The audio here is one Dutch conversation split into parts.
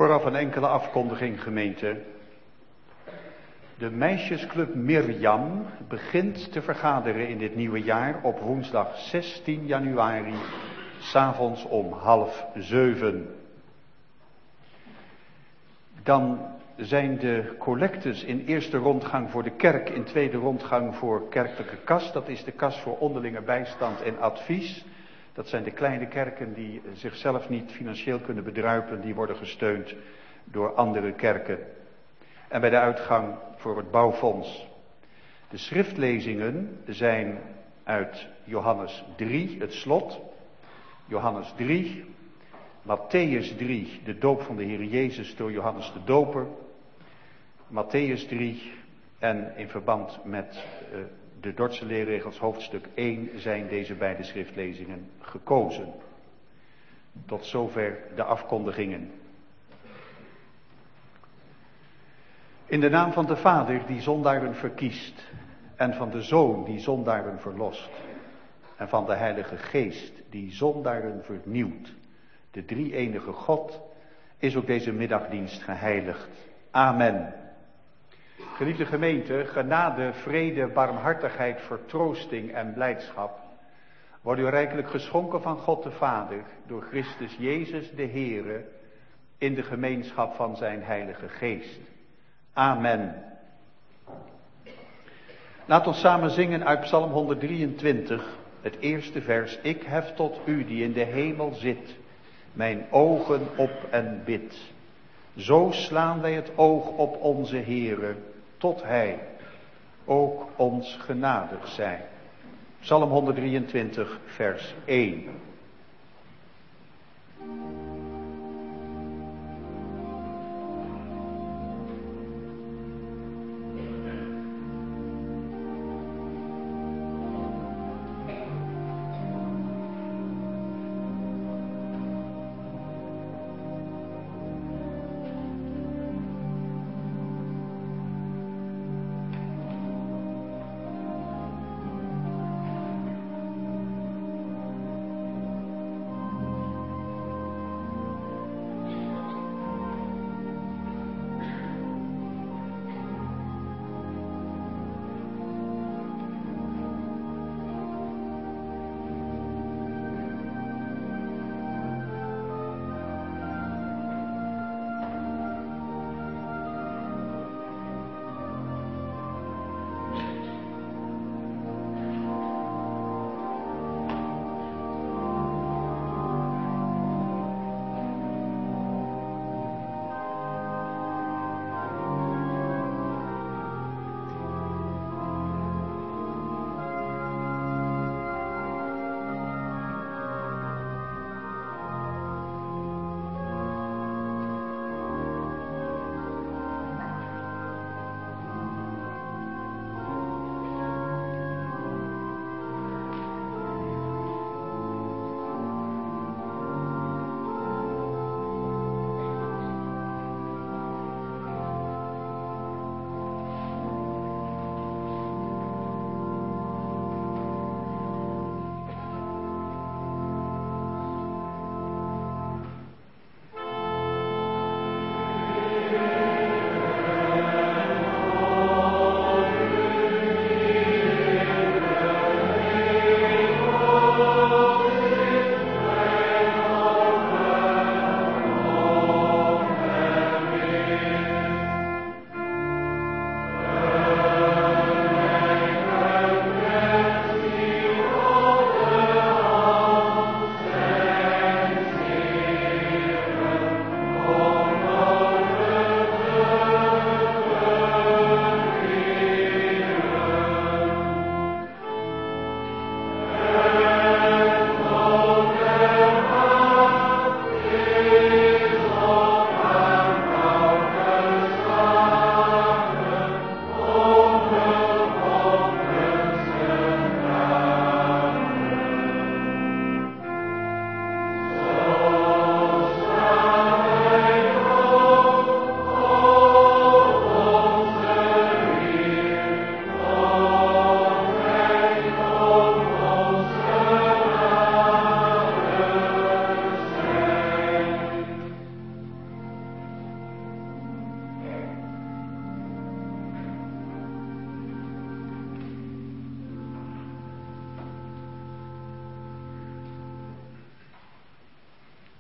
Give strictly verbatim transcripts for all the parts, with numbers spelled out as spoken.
Vooraf een enkele afkondiging, gemeente. De meisjesclub Mirjam begint te vergaderen in dit nieuwe jaar op woensdag zestien januari, 's avonds om half zeven. Dan zijn de collectes in eerste rondgang voor de kerk, in tweede rondgang voor kerkelijke kas. Dat is de kas voor onderlinge bijstand en advies. Dat zijn de kleine kerken die zichzelf niet financieel kunnen bedruipen, die worden gesteund door andere kerken. En bij de uitgang voor het bouwfonds. De schriftlezingen zijn uit Johannes drie, het slot. Johannes drie, Matthäus drie, de doop van de Heer Jezus door Johannes de Doper. Matthäus drie en in verband met uh, de Dordtse leerregels hoofdstuk één zijn deze beide schriftlezingen gekozen. Tot zover de afkondigingen. In de naam van de Vader die zondaren verkiest en van de Zoon die zondaren verlost en van de Heilige Geest die zondaren vernieuwt. De drie-enige God is ook deze middagdienst geheiligd. Amen. Geliefde gemeente, genade, vrede, barmhartigheid, vertroosting en blijdschap worden u rijkelijk geschonken van God de Vader door Christus Jezus de Heere in de gemeenschap van zijn Heilige Geest. Amen. Laat ons samen zingen uit Psalm honderddrieëntwintig, het eerste vers. Ik hef tot u die in de hemel zit, mijn ogen op en bid. Zo slaan wij het oog op onze Heere, tot hij ook ons genadig zij. Psalm honderddrieëntwintig, vers één.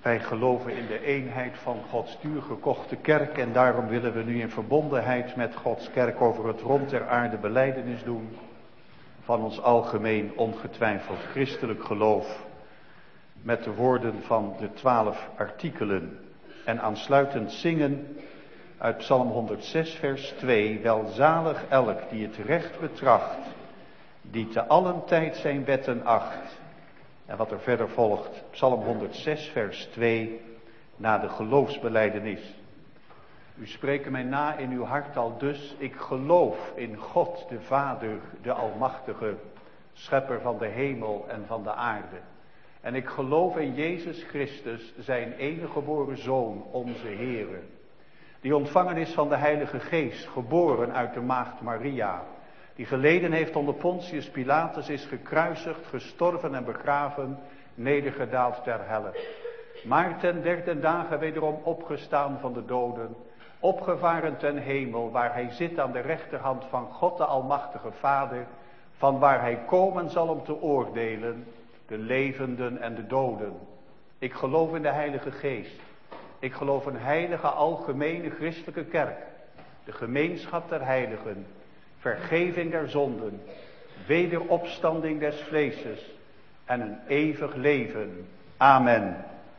Wij geloven in de eenheid van Gods duurgekochte kerk en daarom willen we nu in verbondenheid met Gods kerk over het rond der aarde belijdenis doen van ons algemeen ongetwijfeld christelijk geloof met de woorden van de twaalf artikelen en aansluitend zingen uit Psalm honderd zes vers twee, welzalig elk die het recht betracht, die te allen tijd zijn wetten acht. En wat er verder volgt, Psalm honderd zes vers twee, na de geloofsbelijdenis. U spreekt mij na in uw hart al dus, ik geloof in God de Vader, de Almachtige, schepper van de hemel en van de aarde. En ik geloof in Jezus Christus, zijn enige geboren Zoon, onze Heere, die ontvangen is van de Heilige Geest, geboren uit de maagd Maria, die geleden heeft onder Pontius Pilatus, is gekruisigd, gestorven en begraven, nedergedaald ter helle. Maar ten derde dagen wederom opgestaan van de doden, opgevaren ten hemel, waar hij zit aan de rechterhand van God de Almachtige Vader, van waar hij komen zal om te oordelen, de levenden en de doden. Ik geloof in de Heilige Geest. Ik geloof een heilige algemene christelijke kerk, de gemeenschap der heiligen, vergeving der zonden, wederopstanding des vleeses en een eeuwig leven. Amen.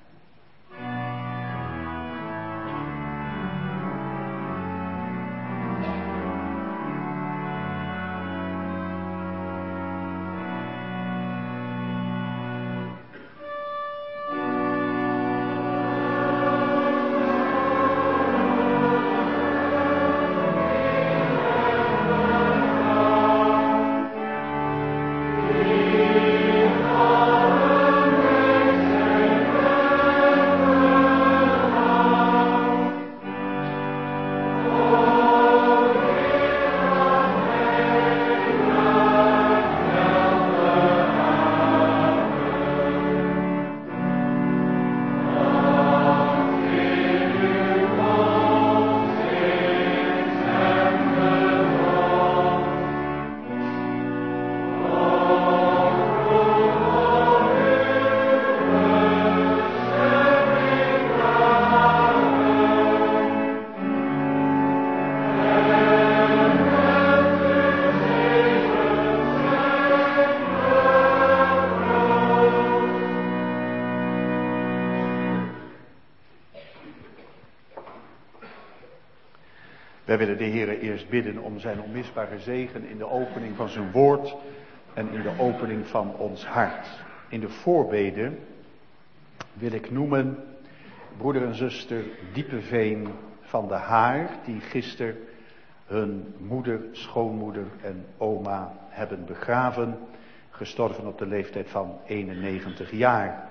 Wij willen de Heere eerst bidden om zijn onmisbare zegen in de opening van zijn woord en in de opening van ons hart. In de voorbeden wil ik noemen broeder en zuster Diepeveen van de Haar, die gisteren hun moeder, schoonmoeder en oma hebben begraven, gestorven op de leeftijd van eenennegentig jaar.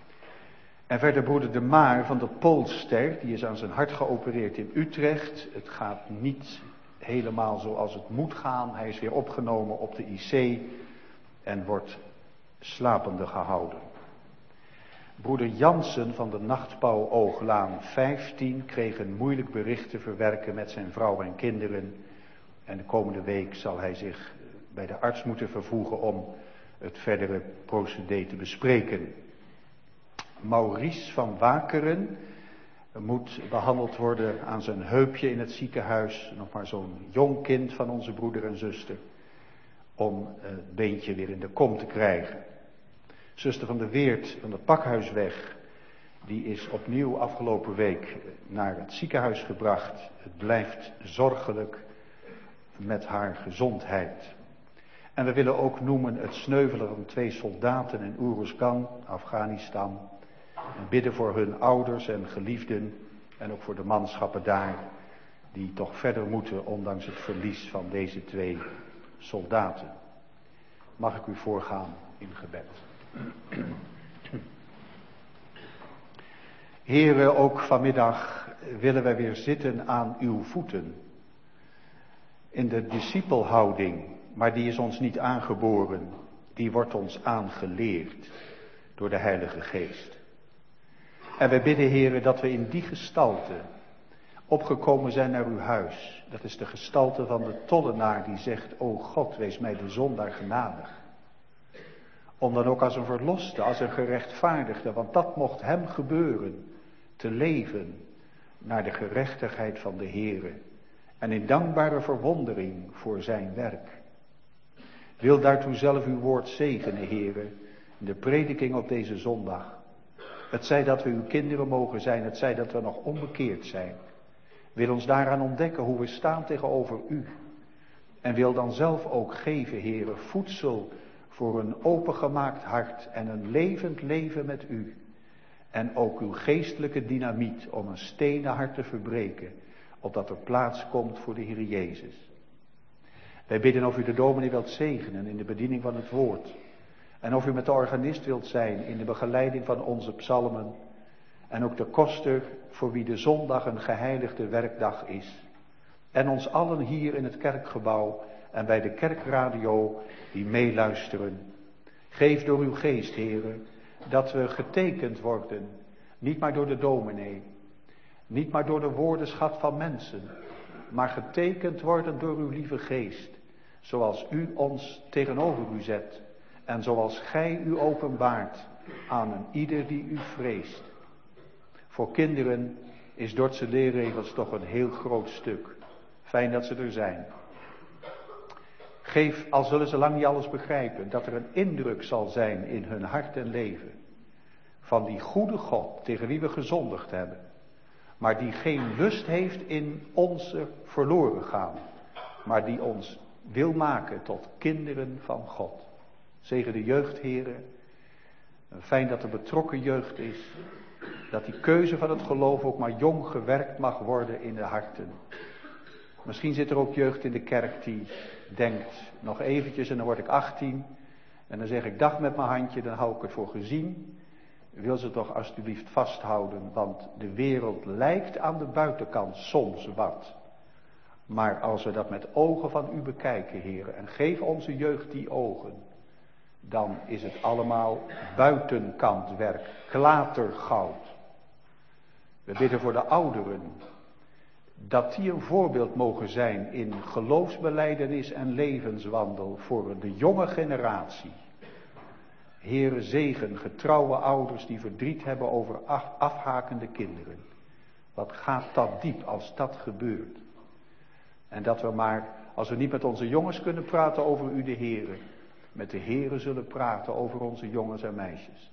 En verder broeder De Maar van de Poolster, die is aan zijn hart geopereerd in Utrecht. Het gaat niet helemaal zoals het moet gaan. Hij is weer opgenomen op de I C en wordt slapende gehouden. Broeder Jansen van de Nachtpauw Ooglaan vijftien kreeg een moeilijk bericht te verwerken met zijn vrouw en kinderen. En de komende week zal hij zich bij de arts moeten vervoegen om het verdere procedé te bespreken. Maurice van Wakeren moet behandeld worden aan zijn heupje in het ziekenhuis. Nog maar zo'n jong kind van onze broeder en zuster. Om het beentje weer in de kom te krijgen. Zuster van de Weert van de Pakhuisweg. Die is opnieuw afgelopen week naar het ziekenhuis gebracht. Het blijft zorgelijk met haar gezondheid. En we willen ook noemen het sneuvelen van twee soldaten in Uruzgan, Afghanistan. En bidden voor hun ouders en geliefden en ook voor de manschappen daar die toch verder moeten ondanks het verlies van deze twee soldaten. Mag ik u voorgaan in gebed. Here, ook vanmiddag willen wij weer zitten aan uw voeten. In de discipelhouding, maar die is ons niet aangeboren, die wordt ons aangeleerd door de Heilige Geest. En wij bidden, Heere, dat we in die gestalte opgekomen zijn naar uw huis. Dat is de gestalte van de tollenaar die zegt, o God, wees mij de zondaar genadig. Om dan ook als een verloste, als een gerechtvaardigde, want dat mocht hem gebeuren, te leven naar de gerechtigheid van de Heere. En in dankbare verwondering voor zijn werk. Wil daartoe zelf uw woord zegenen, Heere, in de prediking op deze zondag. Het zij dat we uw kinderen mogen zijn, het zij dat we nog onbekeerd zijn. Wil ons daaraan ontdekken hoe we staan tegenover u. En wil dan zelf ook geven, Heere, voedsel voor een opengemaakt hart en een levend leven met u. En ook uw geestelijke dynamiet om een stenen hart te verbreken, opdat er plaats komt voor de Heer Jezus. Wij bidden of u de dominee wilt zegenen in de bediening van het woord. En of u met de organist wilt zijn in de begeleiding van onze psalmen. En ook de koster voor wie de zondag een geheiligde werkdag is. En ons allen hier in het kerkgebouw en bij de kerkradio die meeluisteren. Geef door uw geest, Heere, dat we getekend worden. Niet maar door de dominee. Niet maar door de woordenschat van mensen. Maar getekend worden door uw lieve geest. Zoals u ons tegenover u zet. En zoals gij u openbaart aan een ieder die u vreest. Voor kinderen is Dordtse leerregels toch een heel groot stuk. Fijn dat ze er zijn. Geef, al zullen ze lang niet alles begrijpen, dat er een indruk zal zijn in hun hart en leven. Van die goede God tegen wie we gezondigd hebben. Maar die geen lust heeft in onze verloren gaan. Maar die ons wil maken tot kinderen van God. Zegen de jeugd, heren. Fijn dat er betrokken jeugd is. Dat die keuze van het geloof ook maar jong gewerkt mag worden in de harten. Misschien zit er ook jeugd in de kerk die denkt, nog eventjes en dan word ik achttien. En dan zeg ik dag met mijn handje, dan hou ik het voor gezien. Wil ze toch alsjeblieft vasthouden, want de wereld lijkt aan de buitenkant soms wat. Maar als we dat met ogen van u bekijken, heren, en geef onze jeugd die ogen, dan is het allemaal buitenkantwerk, klatergoud. We bidden voor de ouderen, dat die een voorbeeld mogen zijn in geloofsbelijdenis en levenswandel voor de jonge generatie. Heere, zegen getrouwe ouders die verdriet hebben over afhakende kinderen. Wat gaat dat diep als dat gebeurt. En dat we maar, als we niet met onze jongens kunnen praten over u de Heere, met de Heere zullen praten over onze jongens en meisjes.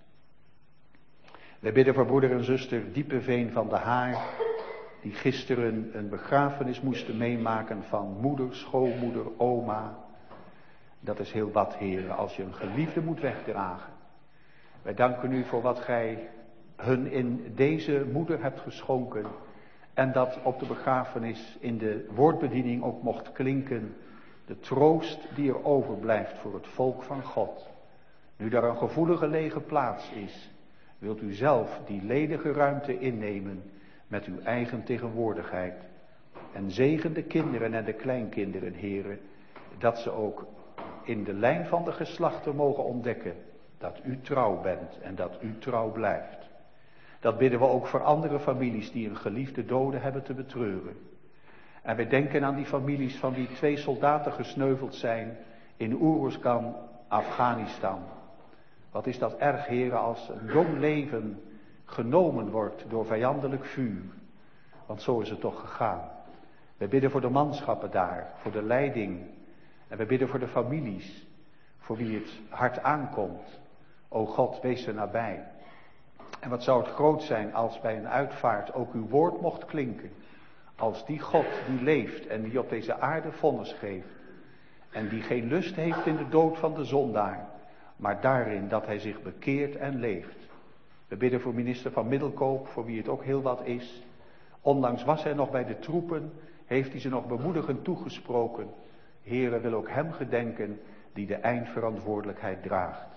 Wij bidden voor broeder en zuster Diepeveen van de Haar, die gisteren een begrafenis moesten meemaken van moeder, schoonmoeder, oma. Dat is heel wat, heren, als je een geliefde moet wegdragen. Wij danken u voor wat gij hun in deze moeder hebt geschonken. En dat op de begrafenis in de woordbediening ook mocht klinken. De troost die er overblijft voor het volk van God. Nu daar een gevoelige lege plaats is, wilt u zelf die ledige ruimte innemen met uw eigen tegenwoordigheid. En zegen de kinderen en de kleinkinderen, heren, dat ze ook in de lijn van de geslachten mogen ontdekken dat u trouw bent en dat u trouw blijft. Dat bidden we ook voor andere families die een geliefde dode hebben te betreuren. En wij denken aan die families van die twee soldaten gesneuveld zijn in Uruzgan, Afghanistan. Wat is dat erg, heren, als een jong leven genomen wordt door vijandelijk vuur. Want zo is het toch gegaan. Wij bidden voor de manschappen daar, voor de leiding. En wij bidden voor de families, voor wie het hard aankomt. O God, wees er nabij. En wat zou het groot zijn als bij een uitvaart ook uw woord mocht klinken. Als die God die leeft en die op deze aarde vonnis geeft. En die geen lust heeft in de dood van de zondaar. Maar daarin dat hij zich bekeert en leeft. We bidden voor minister van Middelkoop, voor wie het ook heel wat is. Ondanks was hij nog bij de troepen, heeft hij ze nog bemoedigend toegesproken. Heere, wil ook hem gedenken die de eindverantwoordelijkheid draagt.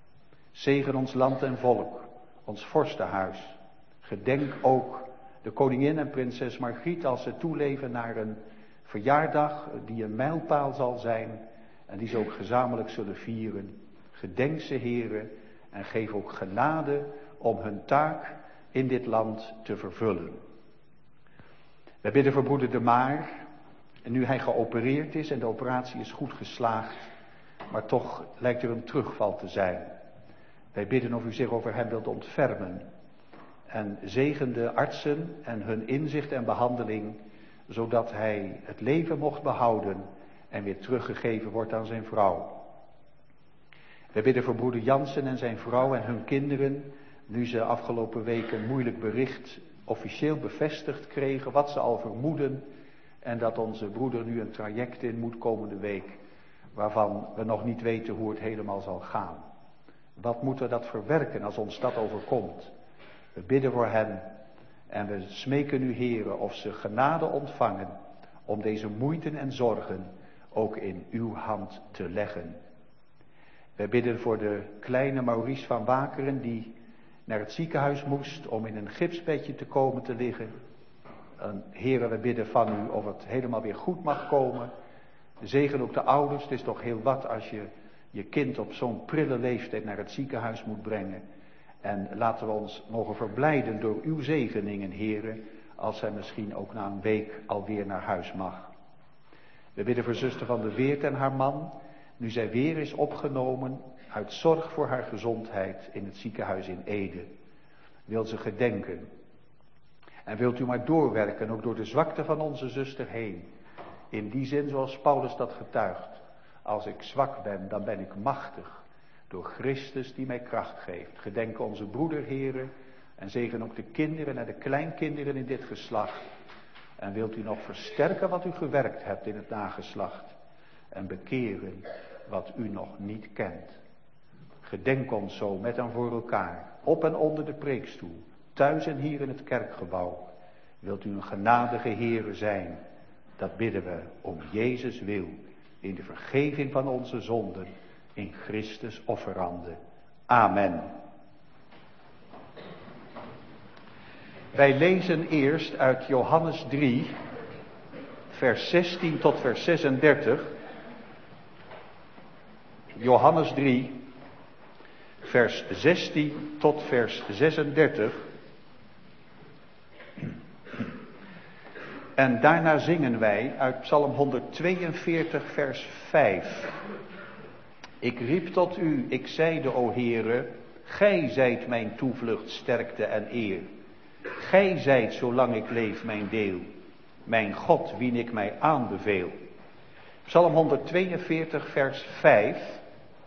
Zegen ons land en volk, ons vorstenhuis. Gedenk ook de koningin en prinses Margriet als ze toeleven naar een verjaardag die een mijlpaal zal zijn en die ze ook gezamenlijk zullen vieren. Gedenk ze, Heere, en geef ook genade om hun taak in dit land te vervullen. Wij bidden voor broeder De Maar. En nu hij geopereerd is en de operatie is goed geslaagd, maar toch lijkt er een terugval te zijn. Wij bidden of u zich over hem wilt ontfermen. En zegen de artsen en hun inzicht en behandeling, zodat hij het leven mocht behouden en weer teruggegeven wordt aan zijn vrouw. Wij bidden voor broeder Jansen en zijn vrouw en hun kinderen, nu ze afgelopen week een moeilijk bericht officieel bevestigd kregen, wat ze al vermoeden, en dat onze broeder nu een traject in moet komende week, waarvan we nog niet weten hoe het helemaal zal gaan. Wat moeten we dat verwerken als ons dat overkomt? We bidden voor hen en we smeken u, Heere, of ze genade ontvangen om deze moeiten en zorgen ook in uw hand te leggen. We bidden voor de kleine Maurice van Wakeren die naar het ziekenhuis moest om in een gipsbedje te komen te liggen. En, Heere, we bidden van u of het helemaal weer goed mag komen. Zegen ook de ouders, het is toch heel wat als je je kind op zo'n prille leeftijd naar het ziekenhuis moet brengen. En laten we ons mogen verblijden door uw zegeningen, Heere, als zij misschien ook na een week alweer naar huis mag. We bidden voor zuster Van der Weert en haar man, nu zij weer is opgenomen uit zorg voor haar gezondheid in het ziekenhuis in Ede. Wil ze gedenken. En wilt u maar doorwerken, ook door de zwakte van onze zuster heen. In die zin zoals Paulus dat getuigt. Als ik zwak ben, dan ben ik machtig. Door Christus die mij kracht geeft. Gedenk onze broeder, Heere. En zegen ook de kinderen en de kleinkinderen in dit geslacht. En wilt u nog versterken wat u gewerkt hebt in het nageslacht. En bekeren wat u nog niet kent. Gedenk ons zo met en voor elkaar. Op en onder de preekstoel. Thuis en hier in het kerkgebouw. Wilt u een genadige Heere zijn. Dat bidden we om Jezus wil. In de vergeving van onze zonden. In Christus offerande. Amen. Wij lezen eerst uit Johannes drie. Vers zestien tot vers zesendertig. Johannes drie. Vers zestien tot vers zesendertig. En daarna zingen wij uit Psalm honderdtweeënveertig vers vijf. Ik riep tot u, ik zeide, o Heere, gij zijt mijn toevlucht, sterkte en eer. Gij zijt, zolang ik leef, mijn deel. Mijn God, wien ik mij aanbeveel. Psalm honderdtweeënveertig vers vijf.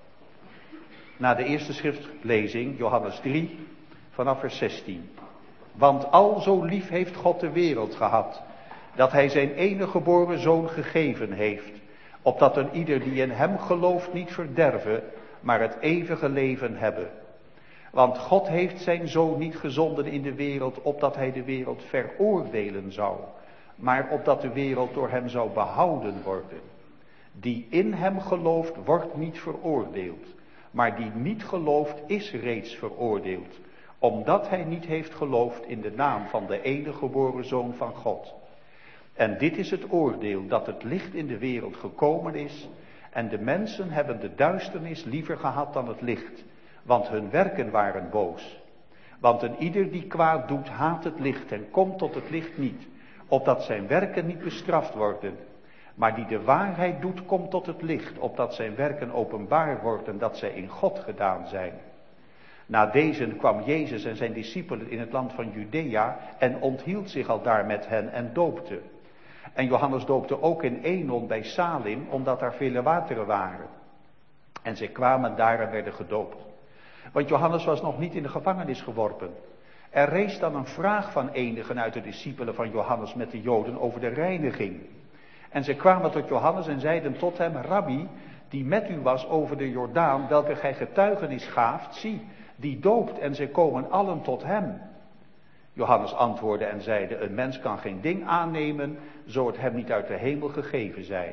Na de eerste schriftlezing, Johannes drie, vanaf vers zestien. Want al zo lief heeft God de wereld gehad, dat hij zijn enige geboren zoon gegeven heeft, opdat een ieder die in hem gelooft niet verderven, maar het eeuwige leven hebben. Want God heeft zijn zoon niet gezonden in de wereld, opdat hij de wereld veroordelen zou, maar opdat de wereld door hem zou behouden worden. Die in hem gelooft, wordt niet veroordeeld, maar die niet gelooft, is reeds veroordeeld, omdat hij niet heeft geloofd in de naam van de enige geboren zoon van God. En dit is het oordeel, dat het licht in de wereld gekomen is, en de mensen hebben de duisternis liever gehad dan het licht, want hun werken waren boos. Want een ieder die kwaad doet, haat het licht en komt tot het licht niet, opdat zijn werken niet bestraft worden. Maar die de waarheid doet, komt tot het licht, opdat zijn werken openbaar worden, dat zij in God gedaan zijn. Na deze kwam Jezus en zijn discipelen in het land van Judea en onthield zich al daar met hen en doopte. En Johannes doopte ook in Enon bij Salim, omdat daar vele wateren waren. En zij kwamen daar en werden gedoopt. Want Johannes was nog niet in de gevangenis geworpen. Er rees dan een vraag van enigen uit de discipelen van Johannes met de Joden over de reiniging. En zij kwamen tot Johannes en zeiden tot hem, Rabbi, die met u was over de Jordaan, welke gij getuigenis gaaft, zie, die doopt en zij komen allen tot hem. Johannes antwoordde en zeide, een mens kan geen ding aannemen, zo het hem niet uit de hemel gegeven zij.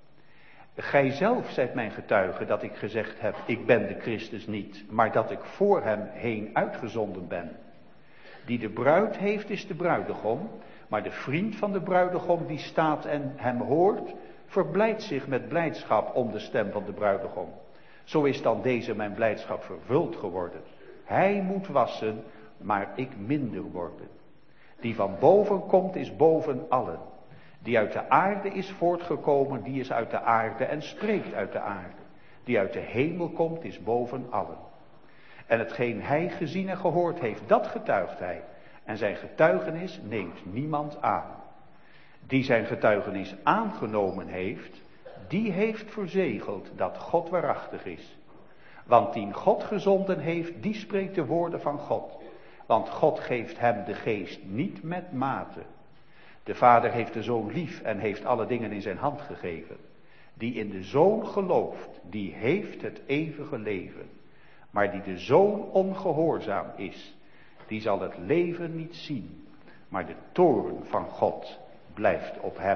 Gij zelf zijt mijn getuige dat ik gezegd heb, ik ben de Christus niet, maar dat ik voor hem heen uitgezonden ben. Die de bruid heeft is de bruidegom, maar de vriend van de bruidegom die staat en hem hoort, verblijdt zich met blijdschap om de stem van de bruidegom. Zo is dan deze mijn blijdschap vervuld geworden. Hij moet wassen, maar ik minder worden. Die van boven komt is boven allen. Die uit de aarde is voortgekomen, die is uit de aarde en spreekt uit de aarde. Die uit de hemel komt is boven allen. En hetgeen hij gezien en gehoord heeft, dat getuigt hij. En zijn getuigenis neemt niemand aan. Die zijn getuigenis aangenomen heeft, die heeft verzegeld dat God waarachtig is. Want die God gezonden heeft, die spreekt de woorden van God. Want God geeft hem de geest niet met mate. De Vader heeft de Zoon lief en heeft alle dingen in zijn hand gegeven. Die in de Zoon gelooft, die heeft het eeuwige leven. Maar die de Zoon ongehoorzaam is, die zal het leven niet zien. Maar de toorn van God blijft op hem.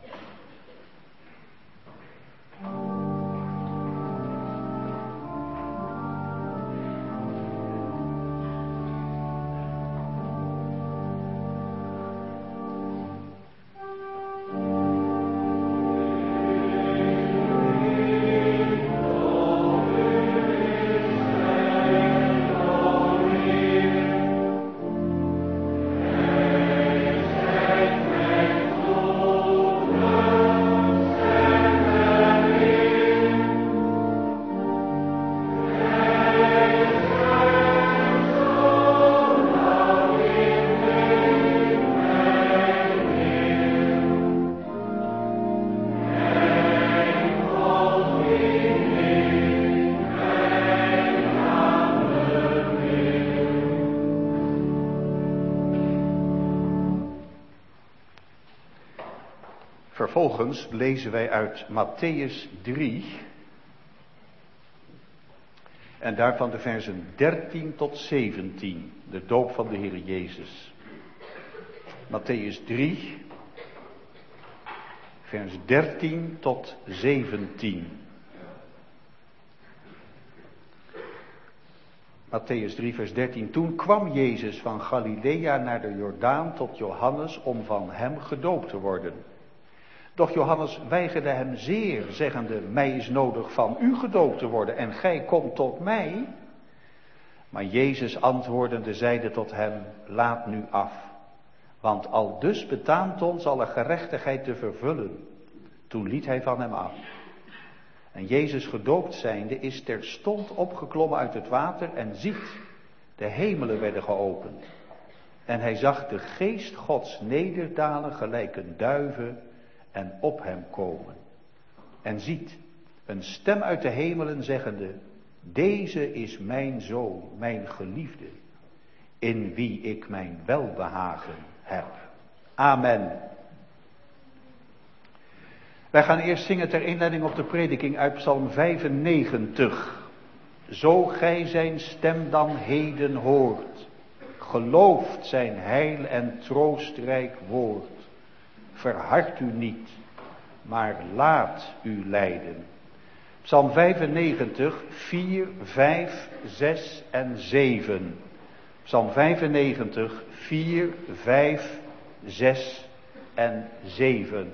Vervolgens lezen wij uit Mattheüs drie en daarvan de versen dertien tot zeventien, de doop van de Heer Jezus. Mattheüs drie, vers dertien tot zeventien. Mattheüs drie, vers dertien. Toen kwam Jezus van Galilea naar de Jordaan tot Johannes om van hem gedoopt te worden. Doch Johannes weigerde hem zeer, zeggende, mij is nodig van u gedoopt te worden en gij komt tot mij. Maar Jezus antwoordende zeide tot hem, laat nu af. Want al dus betaamt ons alle gerechtigheid te vervullen. Toen liet hij van hem af. En Jezus gedoopt zijnde is terstond opgeklommen uit het water en ziet, de hemelen werden geopend. En hij zag de geest Gods nederdalen gelijk een duive en op hem komen. En ziet, een stem uit de hemelen zeggende, deze is mijn zoon, mijn geliefde, in wie ik mijn welbehagen heb. Amen. Wij gaan eerst zingen ter inleiding op de prediking uit Psalm vijfennegentig. Zo gij zijn stem dan heden hoort, gelooft zijn heil en troostrijk woord. Verhard u niet, maar laat u leiden. Psalm vijfennegentig, vier, vijf, zes en zeven. Psalm vijfennegentig, vier, vijf, zes en zeven.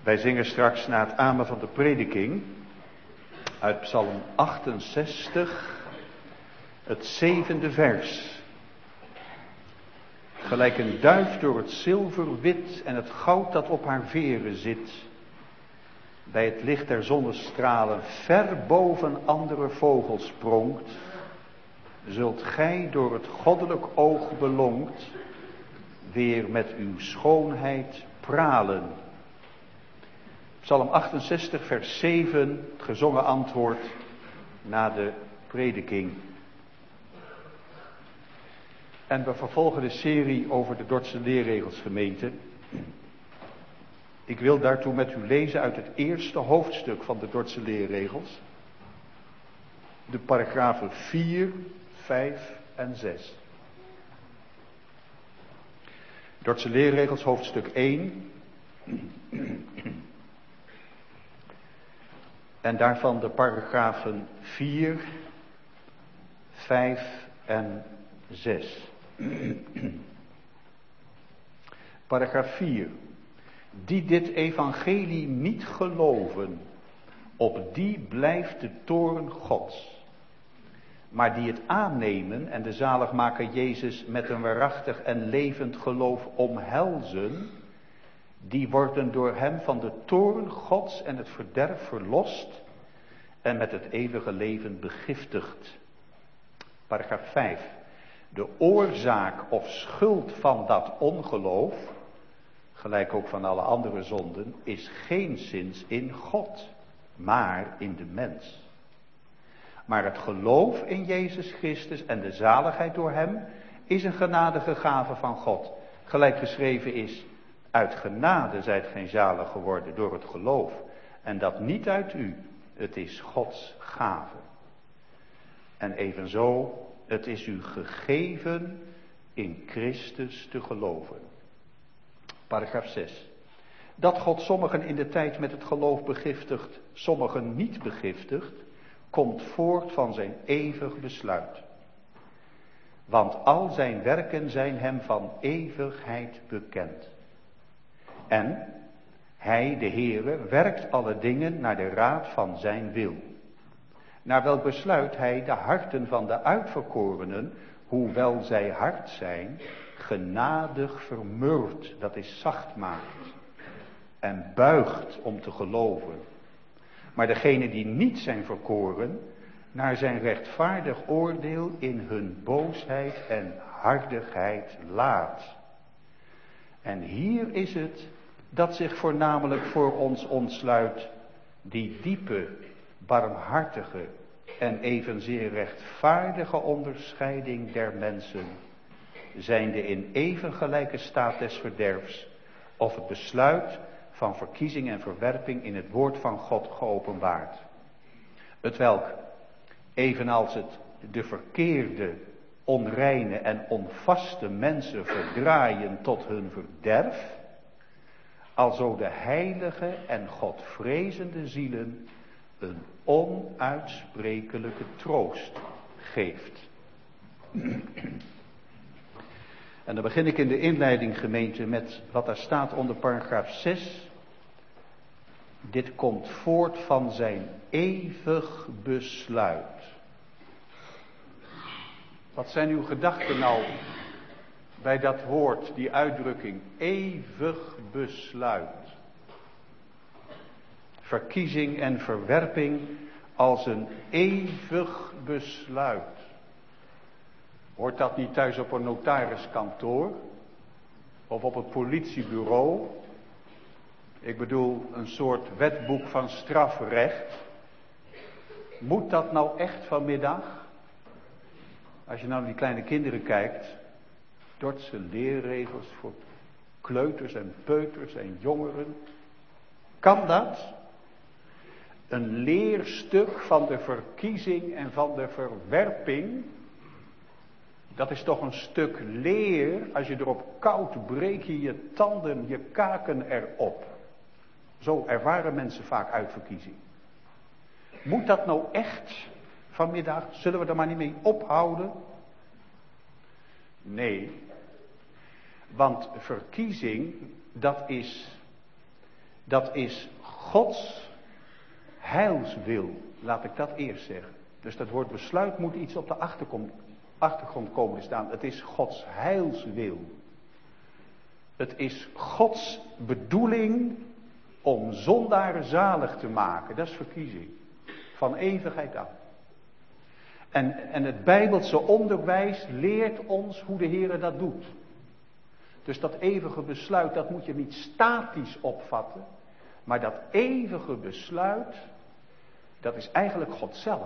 Wij zingen straks na het amen van de prediking uit Psalm achtenzestig, het zevende vers. Gelijk een duif door het zilverwit en het goud dat op haar veren zit, bij het licht der zonnestralen ver boven andere vogels pronkt, zult gij door het goddelijk oog belonkt weer met uw schoonheid pralen. Psalm achtenzestig, vers zeven, het gezongen antwoord na de prediking. En we vervolgen de serie over de Dordtse leerregels, gemeente. Ik wil daartoe met u lezen uit het eerste hoofdstuk van de Dordtse leerregels. De paragrafen vier, vijf en zes. Dordtse leerregels, hoofdstuk één. En daarvan de paragrafen vier, vijf en zes. Paragraaf vier. Die dit evangelie niet geloven, op die blijft de toorn Gods. Maar die het aannemen en de zaligmaker Jezus met een waarachtig en levend geloof omhelzen, die worden door hem van de toorn Gods en het verderf verlost en met het eeuwige leven begiftigd. Paragraaf vijf. De oorzaak of schuld van dat ongeloof, gelijk ook van alle andere zonden, is geenszins in God, maar in de mens. Maar het geloof in Jezus Christus en de zaligheid door hem is een genadige gave van God. Gelijk geschreven is, uit genade zijt gij zalig geworden door het geloof. En dat niet uit u, het is Gods gave. En evenzo, het is u gegeven in Christus te geloven. Paragraaf zes. Dat God sommigen in de tijd met het geloof begiftigt, sommigen niet begiftigt, komt voort van zijn eeuwig besluit. Want al zijn werken zijn hem van eeuwigheid bekend. En hij, de Heere, werkt alle dingen naar de raad van zijn wil. Naar welk besluit hij de harten van de uitverkorenen, hoewel zij hard zijn, genadig vermurwt, dat is zacht maakt, en buigt om te geloven. Maar degenen die niet zijn verkoren, naar zijn rechtvaardig oordeel in hun boosheid en hardigheid laat. En hier is het dat zich voornamelijk voor ons ontsluit die diepe, barmhartige en evenzeer rechtvaardige onderscheiding der mensen, zijnde in even gelijke staat des verderfs, of het besluit van verkiezing en verwerping in het woord van God geopenbaard. Hetwelk, evenals het de verkeerde, onreine en onvaste mensen verdraaien tot hun verderf, alzo de heilige en godvrezende zielen een onuitsprekelijke troost geeft. En dan begin ik in de inleiding, gemeente, met wat daar staat onder paragraaf zes. Dit komt voort van zijn eeuwig besluit. Wat zijn uw gedachten nou bij dat woord, die uitdrukking, eeuwig besluit? Verkiezing en verwerping als een eeuwig besluit. Hoort dat niet thuis op een notariskantoor? Of op het politiebureau? Ik bedoel, een soort wetboek van strafrecht. Moet dat nou echt vanmiddag? Als je nou naar die kleine kinderen kijkt. Dordtse leerregels voor kleuters en peuters en jongeren. Kan dat? Een leerstuk van de verkiezing en van de verwerping. Dat is toch een stuk leer. Als je erop koudt, breek je je tanden, je kaken erop. Zo ervaren mensen vaak uitverkiezing. Moet dat nou echt vanmiddag? Zullen we er maar niet mee ophouden? Nee. Want verkiezing, dat is Dat is Gods heilswil. Laat ik dat eerst zeggen. Dus dat woord besluit moet iets op de achtergrond, achtergrond komen te staan. Het is Gods heilswil. Het is Gods bedoeling om zondaren zalig te maken. Dat is verkiezing. Van eeuwigheid aan. En, en het Bijbelse onderwijs leert ons hoe de Heer dat doet. Dus dat eeuwige besluit, dat moet je niet statisch opvatten. Maar dat eeuwige besluit, dat is eigenlijk God zelf.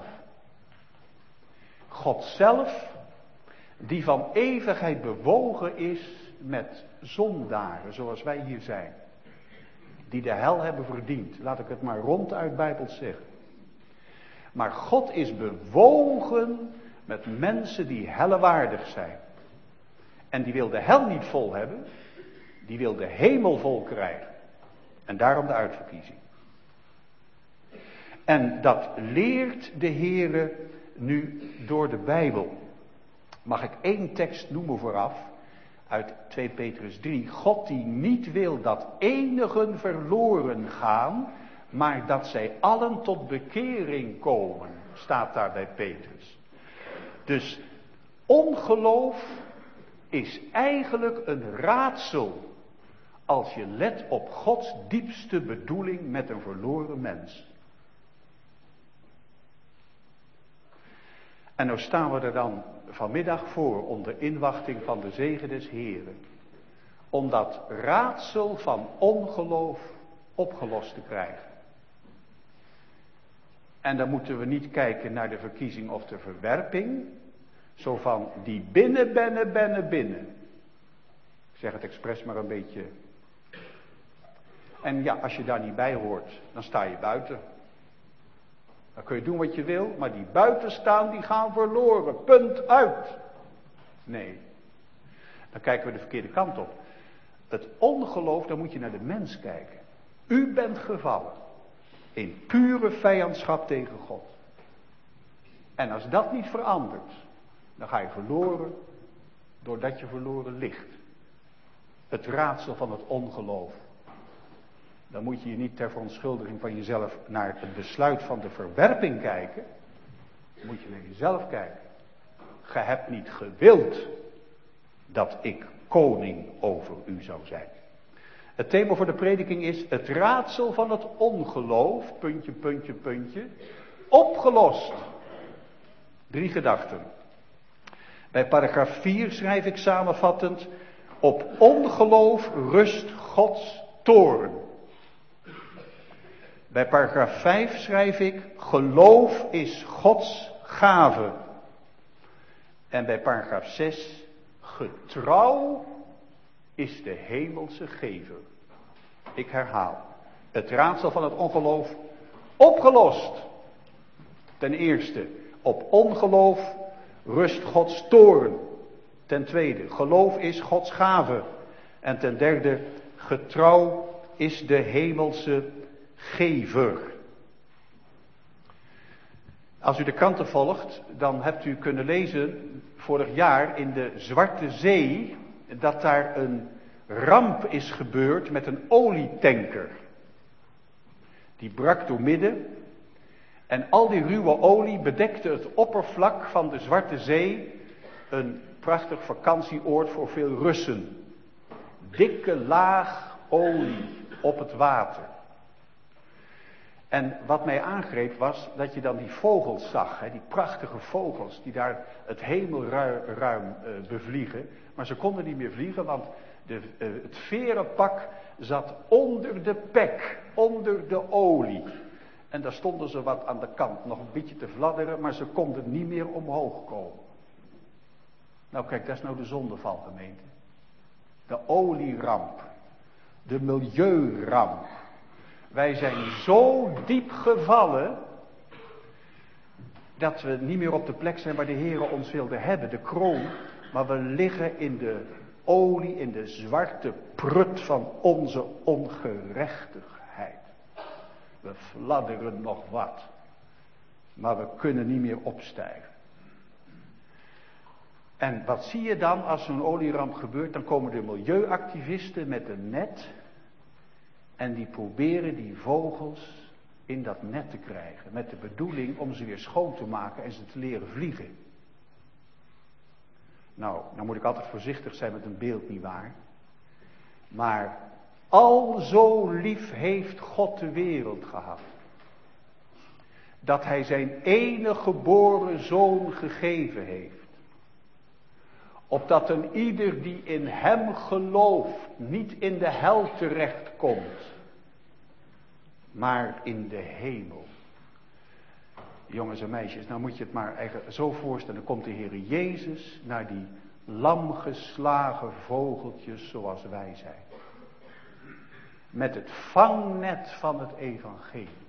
God zelf, die van eeuwigheid bewogen is met zondaren, zoals wij hier zijn. Die de hel hebben verdiend. Laat ik het maar ronduit bijbels zeggen. Maar God is bewogen met mensen die hellewaardig zijn. En die wil de hel niet vol hebben. Die wil de hemel vol krijgen. En daarom de uitverkiezing. En dat leert de Heere nu door de Bijbel. Mag ik één tekst noemen vooraf? Uit twee Petrus drie. God die niet wil dat enigen verloren gaan, maar dat zij allen tot bekering komen. Staat daar bij Petrus. Dus ongeloof is eigenlijk een raadsel. Als je let op Gods diepste bedoeling met een verloren mens. En nou staan we er dan vanmiddag voor onder inwachting van de zegen des Heren. Om dat raadsel van ongeloof opgelost te krijgen. En dan moeten we niet kijken naar de verkiezing of de verwerping. Zo van die binnen, binnen, binnen, binnen. Ik zeg het expres maar een beetje. En ja, als je daar niet bij hoort, dan sta je buiten. Dan kun je doen wat je wil, maar die buiten staan, die gaan verloren. Punt uit. Nee. Dan kijken we de verkeerde kant op. Het ongeloof, dan moet je naar de mens kijken. U bent gevallen. In pure vijandschap tegen God. En als dat niet verandert, dan ga je verloren doordat je verloren ligt. Het raadsel van het ongeloof. Dan moet je je niet ter verontschuldiging van jezelf naar het besluit van de verwerping kijken. Dan moet je naar jezelf kijken. Ge hebt niet gewild dat ik koning over u zou zijn. Het thema voor de prediking is het raadsel van het ongeloof, puntje, puntje, puntje, opgelost. Drie gedachten. Bij paragraaf vier schrijf ik samenvattend, op ongeloof rust Gods toorn. Bij paragraaf vijf schrijf ik, geloof is Gods gave. En bij paragraaf zes, getrouw is de hemelse gever. Ik herhaal, het raadsel van het ongeloof opgelost. Ten eerste, op ongeloof rust Gods toorn. Ten tweede, geloof is Gods gave. En ten derde, getrouw is de hemelse gever. Als u de kranten volgt, dan hebt u kunnen lezen vorig jaar in de Zwarte Zee dat daar een ramp is gebeurd met een olietanker. Die brak door midden en al die ruwe olie bedekte het oppervlak van de Zwarte Zee, een prachtig vakantieoord voor veel Russen. Dikke laag olie op het water. En wat mij aangreep was dat je dan die vogels zag, hè, die prachtige vogels die daar het hemelruim uh, bevliegen. Maar ze konden niet meer vliegen, want de, uh, het verenpak zat onder de pek, onder de olie. En daar stonden ze wat aan de kant nog een beetje te fladderen, maar ze konden niet meer omhoog komen. Nou kijk, dat is nou de zondeval, gemeente. De olieramp. De milieuramp. Wij zijn zo diep gevallen dat we niet meer op de plek zijn waar de Heer ons wilde hebben, de kroon. Maar we liggen in de olie, in de zwarte prut van onze ongerechtigheid. We fladderen nog wat, maar we kunnen niet meer opstijgen. En wat zie je dan als zo'n olieramp gebeurt? Dan komen de milieuactivisten met een net. En die proberen die vogels in dat net te krijgen. Met de bedoeling om ze weer schoon te maken en ze te leren vliegen. Nou, nou moet ik altijd voorzichtig zijn met een beeld, nietwaar? Maar al zo lief heeft God de wereld gehad. Dat hij zijn enige geboren zoon gegeven heeft. Opdat een ieder die in hem gelooft niet in de hel terechtkomt. Maar in de hemel. Jongens en meisjes, nou moet je het maar eigenlijk zo voorstellen. Dan komt de Heer Jezus naar die lamgeslagen vogeltjes zoals wij zijn. Met het vangnet van het evangelie.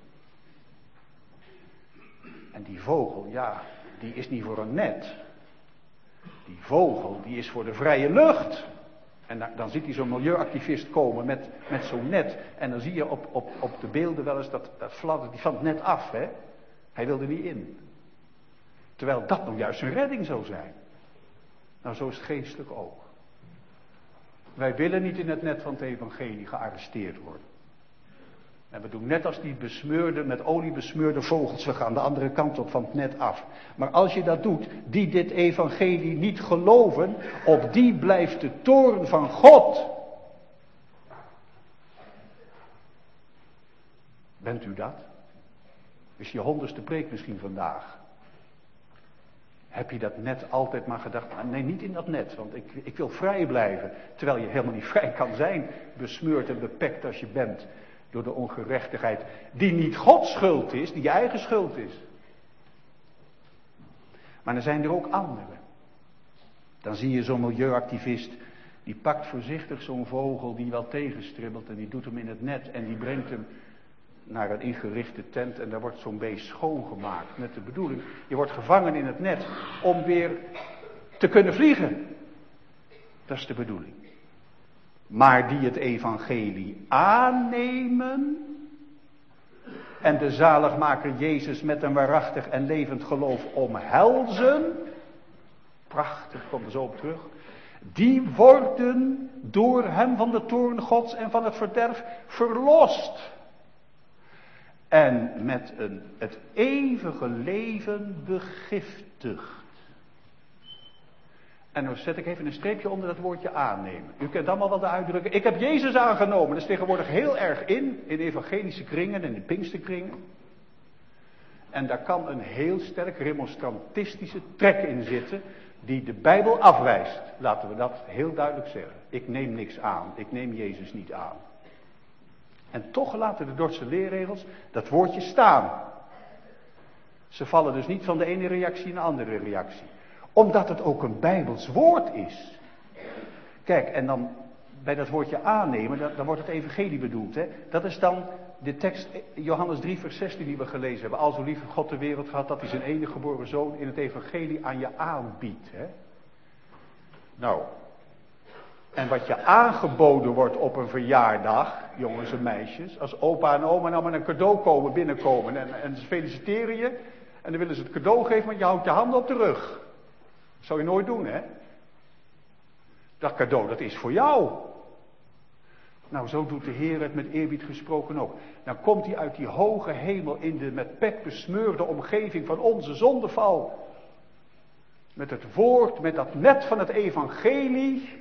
En die vogel, ja, die is niet voor een net. Die vogel, die is voor de vrije lucht. En dan, dan ziet hij zo'n milieuactivist komen met, met zo'n net. En dan zie je op, op, op de beelden wel eens dat, dat fladdert die van het net af, hè. Hij wil er niet in. Terwijl dat nou juist zijn redding zou zijn. Nou, zo is het geestelijk ook. Wij willen niet in het net van het evangelie gearresteerd worden. En we doen net als die besmeurde, met olie besmeurde vogels. We gaan de andere kant op van het net af. Maar als je dat doet, die dit evangelie niet geloven, op die blijft de toorn van God. Bent u dat? Is je honderdste preek misschien vandaag? Heb je dat net altijd maar gedacht, nee, niet in dat net, want ik, ik wil vrij blijven. Terwijl je helemaal niet vrij kan zijn, besmeurd en bepekt als je bent. Door de ongerechtigheid, die niet Gods schuld is, die je eigen schuld is. Maar er zijn er ook anderen. Dan zie je zo'n milieuactivist, die pakt voorzichtig zo'n vogel die wel tegenstribbelt en die doet hem in het net en die brengt hem naar een ingerichte tent en daar wordt zo'n beest schoongemaakt. Met de bedoeling, je wordt gevangen in het net om weer te kunnen vliegen. Dat is de bedoeling. Maar die het evangelie aannemen en de zaligmaker Jezus met een waarachtig en levend geloof omhelzen, prachtig, komt er zo op terug, die worden door hem van de toorn Gods en van het verderf verlost. En met een, het eeuwige leven begiftigd. En dan zet ik even een streepje onder dat woordje aannemen. U kent allemaal wel de uitdrukking. Ik heb Jezus aangenomen. Dat is tegenwoordig heel erg in. In evangelische kringen en in pinksterkringen. En daar kan een heel sterk remonstrantistische trek in zitten. Die de Bijbel afwijst. Laten we dat heel duidelijk zeggen. Ik neem niks aan. Ik neem Jezus niet aan. En toch laten de Dordtse leerregels dat woordje staan. Ze vallen dus niet van de ene reactie in de andere reactie. Omdat het ook een Bijbels woord is. Kijk, en dan bij dat woordje aannemen, dan, dan wordt het evangelie bedoeld. Hè? Dat is dan de tekst Johannes drie vers zestien die we gelezen hebben. Al zo lief heeft God de wereld gehad dat hij zijn enige geboren zoon in het evangelie aan je aanbiedt. Hè? Nou, en wat je aangeboden wordt op een verjaardag, jongens en meisjes, als opa en oma nou met een cadeau komen binnenkomen en, en ze feliciteren je en dan willen ze het cadeau geven, maar je houdt je handen op de rug. Dat zou je nooit doen, hè? Dat cadeau, dat is voor jou. Nou, zo doet de Heer het met eerbied gesproken ook. Dan komt hij uit die hoge hemel in de met pek besmeurde omgeving van onze zondeval. Met het woord, met dat net van het evangelie.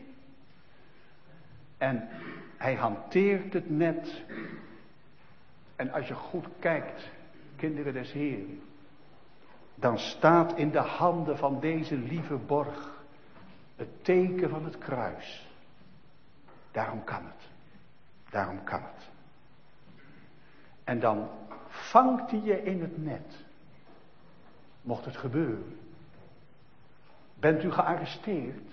En hij hanteert het net. En als je goed kijkt, kinderen des Heeren, dan staat in de handen van deze lieve borg het teken van het kruis. Daarom kan het. Daarom kan het. En dan vangt hij je in het net. Mocht het gebeuren. Bent u gearresteerd?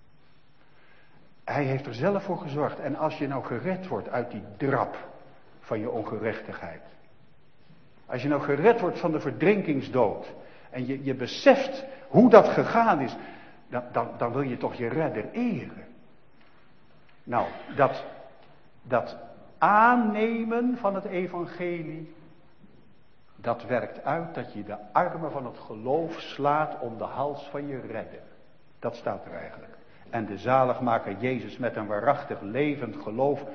Hij heeft er zelf voor gezorgd. En als je nou gered wordt uit die drap van je ongerechtigheid. Als je nou gered wordt van de verdrinkingsdood. En je, je beseft hoe dat gegaan is. Dan, dan, dan wil je toch je redder eren. Nou, dat, dat aannemen van het evangelie. Dat werkt uit dat je de armen van het geloof slaat om de hals van je redder. Dat staat er eigenlijk. En de zaligmaker Jezus met een waarachtig levend geloof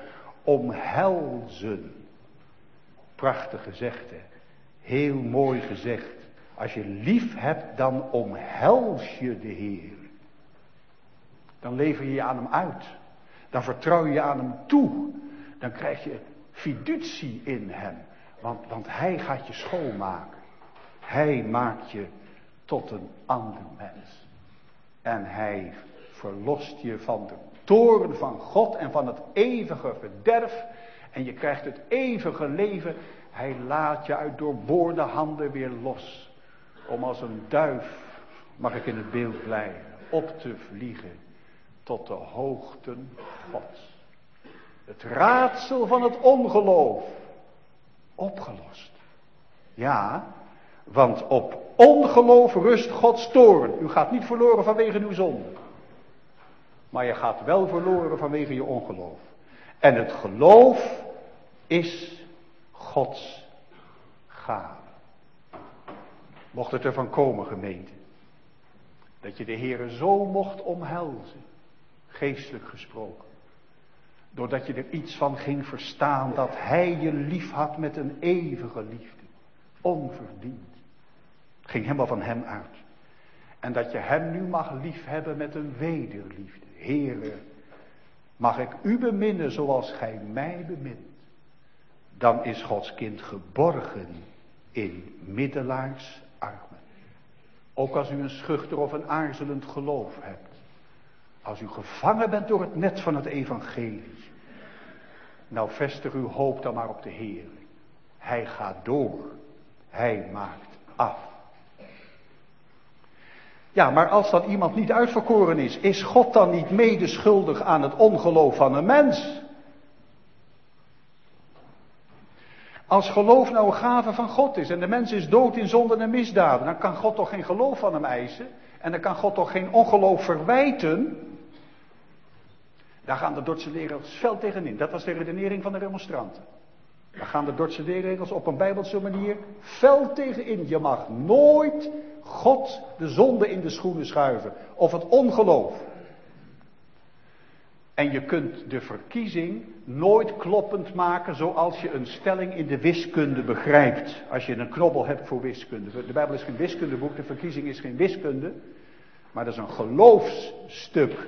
omhelzen. Prachtig gezegd, hè. Heel mooi gezegd. Als je lief hebt, dan omhels je de Heer. Dan lever je je aan hem uit. Dan vertrouw je je aan hem toe. Dan krijg je fiducie in hem. Want, want hij gaat je schoonmaken. Hij maakt je tot een ander mens. En hij verlost je van de toorn van God en van het eeuwige verderf. En je krijgt het eeuwige leven. Hij laat je uit doorboorde handen weer los. Om als een duif, mag ik in het beeld blijven, op te vliegen tot de hoogten Gods. Het raadsel van het ongeloof. Opgelost. Ja, want op ongeloof rust Gods toorn. U gaat niet verloren vanwege uw zonde. Maar je gaat wel verloren vanwege je ongeloof. En het geloof is Gods gave. Mocht het ervan komen, gemeente, dat je de Heere zo mocht omhelzen, geestelijk gesproken. Doordat je er iets van ging verstaan dat Hij je lief had met een eeuwige liefde. Onverdiend. Het ging helemaal van Hem uit. En dat je Hem nu mag lief hebben met een wederliefde. Heere, mag ik U beminnen zoals Gij mij bemint. Dan is Gods kind geborgen in middelaars armen. Ook als u een schuchter of een aarzelend geloof hebt. Als u gevangen bent door het net van het evangelie. Nou vestig uw hoop dan maar op de Heer. Hij gaat door. Hij maakt af. Ja, maar als dan iemand niet uitverkoren is, is God dan niet medeschuldig aan het ongeloof van een mens? Als geloof nou een gave van God is en de mens is dood in zonden en misdaden, dan kan God toch geen geloof van hem eisen? En dan kan God toch geen ongeloof verwijten? Daar gaan de Dordtse leerregels fel tegenin. Dat was de redenering van de remonstranten. Daar gaan de Dordtse leerregels op een bijbelse manier fel tegenin. Je mag nooit God de zonde in de schoenen schuiven. Of het ongeloof. En je kunt de verkiezing nooit kloppend maken zoals je een stelling in de wiskunde begrijpt. Als je een knobbel hebt voor wiskunde. De Bijbel is geen wiskundeboek, de verkiezing is geen wiskunde. Maar dat is een geloofsstuk.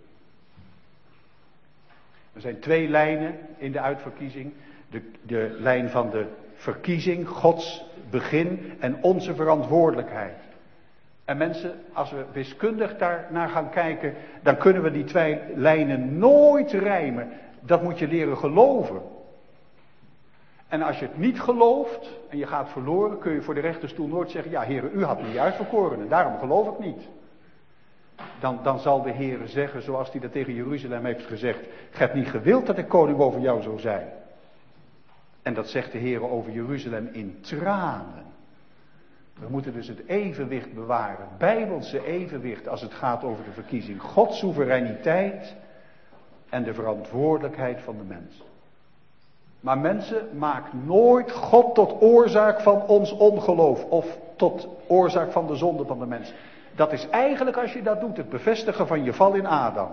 Er zijn twee lijnen in de uitverkiezing. De, de lijn van de verkiezing, Gods begin en onze verantwoordelijkheid. En mensen, als we wiskundig daarnaar gaan kijken, dan kunnen we die twee lijnen nooit rijmen. Dat moet je leren geloven. En als je het niet gelooft en je gaat verloren, kun je voor de rechterstoel nooit zeggen, ja Heere, u had me niet uitverkoren en daarom geloof ik niet. Dan, dan zal de Heere zeggen, zoals hij dat tegen Jeruzalem heeft gezegd, gij hebt niet gewild dat ik koning over jou zou zijn. En dat zegt de Heere over Jeruzalem in tranen. We moeten dus het evenwicht bewaren, bijbelse evenwicht als het gaat over de verkiezing. Gods soevereiniteit en de verantwoordelijkheid van de mens. Maar mensen, maak nooit God tot oorzaak van ons ongeloof of tot oorzaak van de zonde van de mens. Dat is eigenlijk, als je dat doet, het bevestigen van je val in Adam.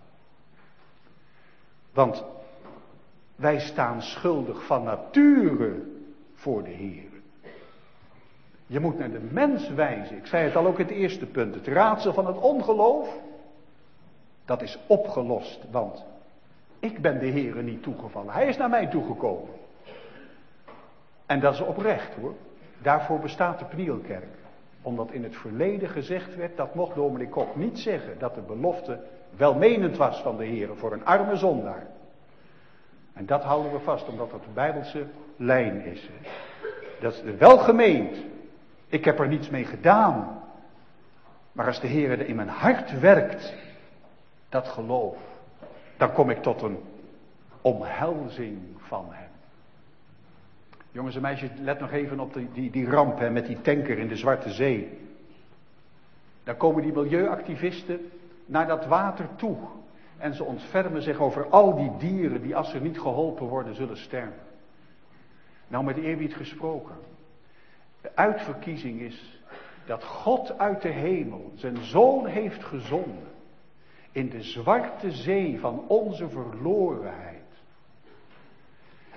Want wij staan schuldig van nature voor de Heer. Je moet naar de mens wijzen. Ik zei het al ook in het eerste punt. Het raadsel van het ongeloof, dat is opgelost. Want ik ben de Heere niet toegevallen. Hij is naar mij toegekomen. En dat is oprecht hoor. Daarvoor bestaat de Pnielkerk. Omdat in het verleden gezegd werd, dat mocht dominee Kok niet zeggen, dat de belofte welmenend was van de Heere voor een arme zondaar. En dat houden we vast, omdat dat de Bijbelse lijn is. Hè. Dat is wel gemeend. Ik heb er niets mee gedaan. Maar als de Heere er in mijn hart werkt, dat geloof, dan kom ik tot een omhelzing van hem. Jongens en meisjes, let nog even op die, die, die ramp hè, met die tanker in de Zwarte Zee. Daar komen die milieuactivisten naar dat water toe. En ze ontfermen zich over al die dieren die als ze niet geholpen worden zullen sterven. Nou, met eerbied gesproken. De uitverkiezing is dat God uit de hemel zijn zoon heeft gezonden. In de zwarte zee van onze verlorenheid.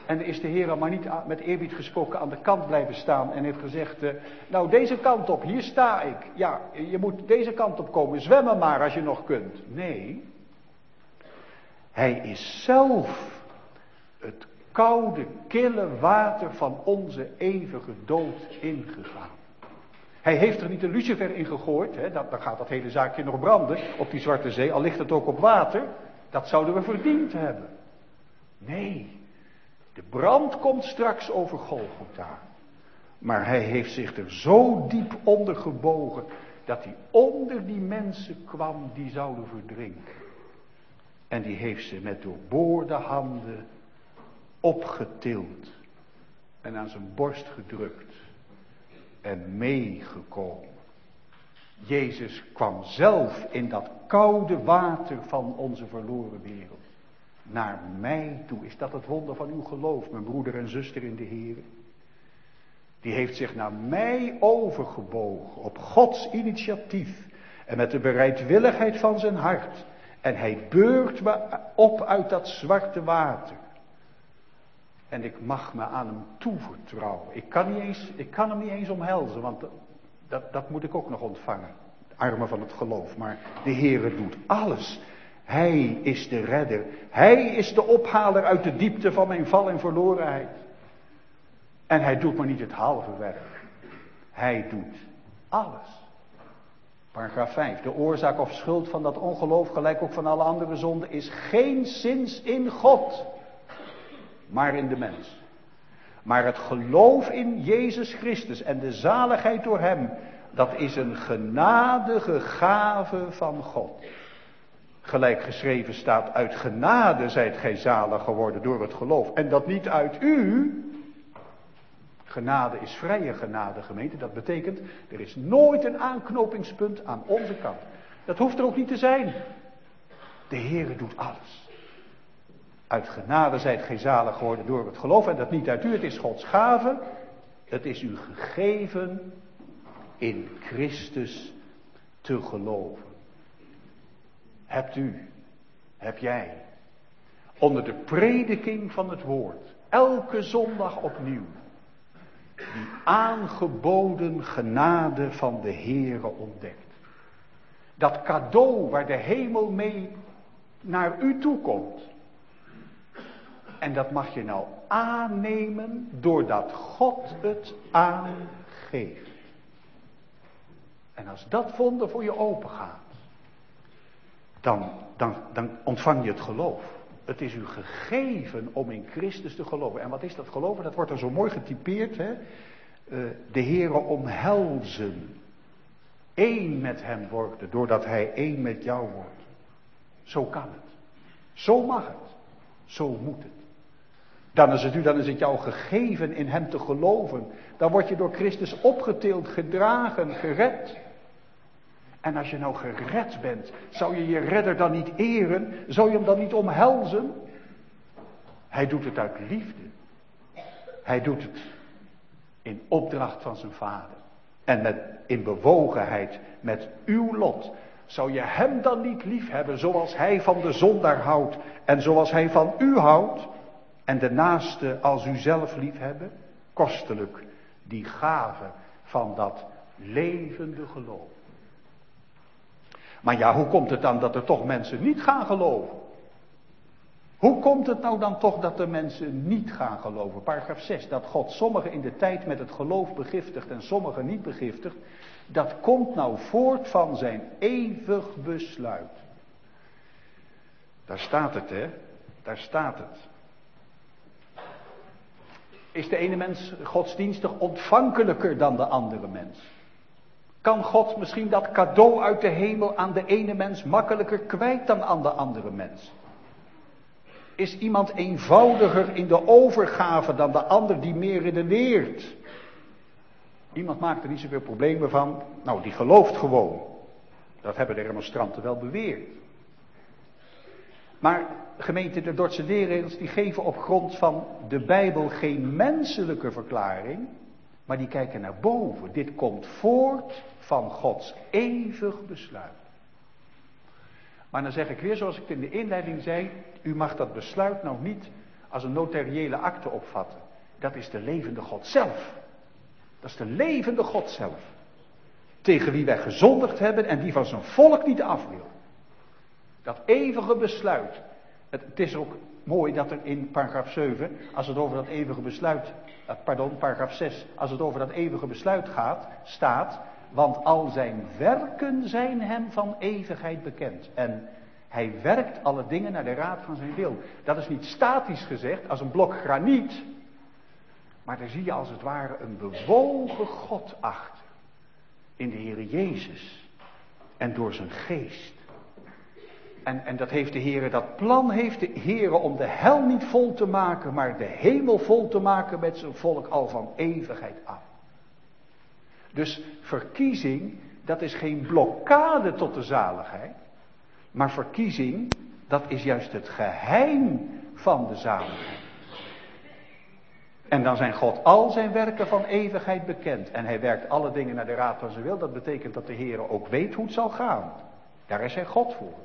En is de Heer maar niet met eerbied gesproken aan de kant blijven staan en heeft gezegd, uh, nou deze kant op, hier sta ik. Ja, je moet deze kant op komen, zwemmen maar als je nog kunt. Nee, hij is zelf het koude, kille water van onze eeuwige dood ingegaan. Hij heeft er niet een lucifer in gegooid, hè, dan gaat dat hele zaakje nog branden op die Zwarte Zee, al ligt het ook op water. Dat zouden we verdiend hebben. Nee, de brand komt straks over Golgotha. Maar hij heeft zich er zo diep onder gebogen, dat hij onder die mensen kwam die zouden verdrinken. En die heeft ze met doorboorde handen opgetild en aan zijn borst gedrukt en meegekomen. Jezus kwam zelf in dat koude water van onze verloren wereld naar mij toe. Is dat het wonder van uw geloof, mijn broeder en zuster in de Heer? Die heeft zich naar mij overgebogen op Gods initiatief en met de bereidwilligheid van zijn hart. En hij beurt me op uit dat zwarte water. En ik mag me aan hem toevertrouwen. Ik kan, niet eens, ik kan hem niet eens omhelzen, want dat, dat moet ik ook nog ontvangen. De armen van het geloof. Maar de Heere doet alles. Hij is de redder. Hij is de ophaler uit de diepte van mijn val en verlorenheid. En hij doet maar niet het halve werk. Hij doet alles. Paragraaf vijf. De oorzaak of schuld van dat ongeloof, gelijk ook van alle andere zonden, is geenszins in God, maar in de mens. Maar het geloof in Jezus Christus en de zaligheid door hem, dat is een genadige gave van God. Gelijk geschreven staat, uit genade zijt gij zalig geworden door het geloof. En dat niet uit u. Genade is vrije genade, gemeente. Dat betekent, er is nooit een aanknopingspunt aan onze kant. Dat hoeft er ook niet te zijn. De Heere doet alles. Uit genade zijt gij zalig geworden door het geloof. En dat niet uit u, het is Gods gave. Het is u gegeven in Christus te geloven. Hebt u, heb jij, onder de prediking van het woord, elke zondag opnieuw, die aangeboden genade van de Heere ontdekt. Dat cadeau waar de hemel mee naar u toe komt. En dat mag je nou aannemen doordat God het aangeeft. En als dat wonder voor je open gaat, dan, dan, dan ontvang je het geloof. Het is u gegeven om in Christus te geloven. En wat is dat geloven? Dat wordt er zo mooi getypeerd. Hè? Uh, de Heere omhelzen. Eén met hem worden, doordat hij één met jou wordt. Zo kan het. Zo mag het. Zo moet het. Dan is het u, dan is het jou gegeven in hem te geloven. Dan word je door Christus opgetild, gedragen, gered. En als je nou gered bent, zou je je redder dan niet eren? Zou je hem dan niet omhelzen? Hij doet het uit liefde. Hij doet het in opdracht van zijn vader. En met, in bewogenheid met uw lot. Zou je hem dan niet lief hebben zoals hij van de zondaar houdt en zoals hij van u houdt? En de naaste als u zelf lief hebben? Kostelijk die gave van dat levende geloof. Maar ja, hoe komt het dan dat er toch mensen niet gaan geloven? Hoe komt het nou dan toch dat de mensen niet gaan geloven? Paragraaf zes, dat God sommigen in de tijd met het geloof begiftigt en sommigen niet begiftigt. Dat komt nou voort van zijn eeuwig besluit. Daar staat het, hè? Daar staat het. Is de ene mens godsdienstig ontvankelijker dan de andere mens? Kan God misschien dat cadeau uit de hemel aan de ene mens makkelijker kwijt dan aan de andere mens? Is iemand eenvoudiger in de overgave dan de ander die meer redeneert? Iemand maakt er niet zoveel problemen van. Nou, die gelooft gewoon. Dat hebben de demonstranten wel beweerd. Maar gemeente, de Dordtse leerregels die geven op grond van de Bijbel geen menselijke verklaring. Maar die kijken naar boven. Dit komt voort van Gods eeuwig besluit. Maar dan zeg ik weer zoals ik in de inleiding zei. U mag dat besluit nou niet als een notariële akte opvatten. Dat is de levende God zelf. Dat is de levende God zelf. Tegen wie wij gezondigd hebben en die van zijn volk niet af wil. Dat eeuwige besluit. Het, het is ook mooi dat er in paragraaf zeven, als het over dat eeuwige besluit, pardon, paragraaf zes, als het over dat eeuwige besluit gaat, staat, want al zijn werken zijn hem van eeuwigheid bekend. En hij werkt alle dingen naar de raad van zijn wil. Dat is niet statisch gezegd, als een blok graniet, maar daar zie je als het ware een bewogen God achter. In de Heere Jezus. En door zijn geest. En, en dat heeft de Heere, dat plan heeft de Heere om de hel niet vol te maken, maar de hemel vol te maken met zijn volk al van eeuwigheid af. Dus verkiezing, dat is geen blokkade tot de zaligheid. Maar verkiezing, dat is juist het geheim van de zaligheid. En dan zijn God al zijn werken van eeuwigheid bekend. En hij werkt alle dingen naar de raad van zijn wil. Dat betekent dat de Heer ook weet hoe het zal gaan. Daar is hij God voor.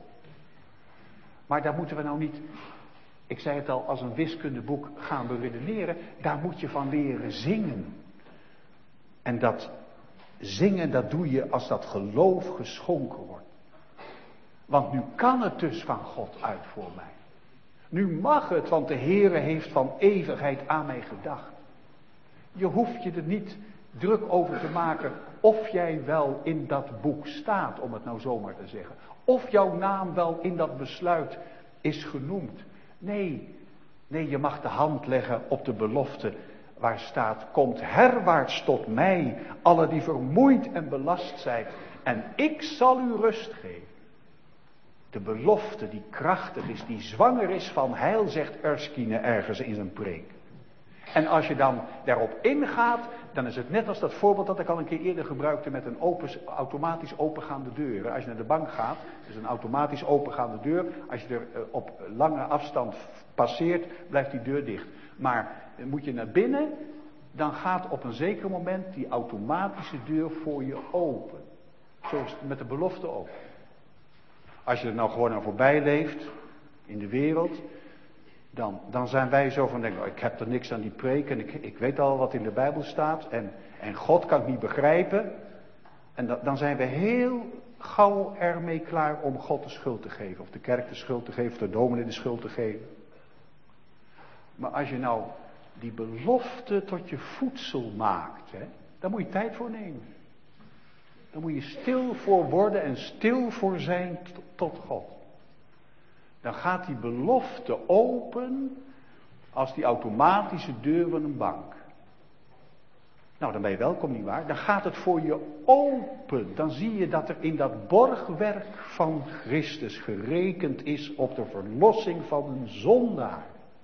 Maar daar moeten we nou niet, ik zei het al, als een wiskundeboek gaan beredeneren. Daar moet je van leren zingen. En dat zingen, dat doe je als dat geloof geschonken wordt. Want nu kan het dus van God uit voor mij. Nu mag het, want de Heere heeft van eeuwigheid aan mij gedacht. Je hoeft je er niet druk over te maken of jij wel in dat boek staat, om het nou zomaar te zeggen. Of jouw naam wel in dat besluit is genoemd. Nee, nee, je mag de hand leggen op de belofte waar staat, komt herwaarts tot mij, alle die vermoeid en belast zijn, en ik zal u rust geven. De belofte die krachtig is, die zwanger is van heil, zegt Erskine ergens in zijn preek. En als je dan daarop ingaat, dan is het net als dat voorbeeld dat ik al een keer eerder gebruikte met een open, automatisch opengaande deur. Als je naar de bank gaat, is een automatisch opengaande deur. Als je er op lange afstand passeert, blijft die deur dicht. Maar moet je naar binnen, dan gaat op een zeker moment die automatische deur voor je open. Zoals met de belofte ook. Als je er nou gewoon aan voorbij leeft, in de wereld, dan, dan zijn wij zo van, denk, oh, ik heb er niks aan die preek en ik, ik weet al wat in de Bijbel staat en, en God kan ik niet begrijpen. En da, dan zijn we heel gauw ermee klaar om God de schuld te geven, of de kerk de schuld te geven, of de dominee de schuld te geven. Maar als je nou die belofte tot je voedsel maakt, hè, daar moet je tijd voor nemen. Daar moet je stil voor worden en stil voor zijn tot God. Dan gaat die belofte open als die automatische deur van een bank. Nou, dan ben je welkom, nietwaar? Dan gaat het voor je open. Dan zie je dat er in dat borgwerk van Christus gerekend is op de verlossing van een zondaar.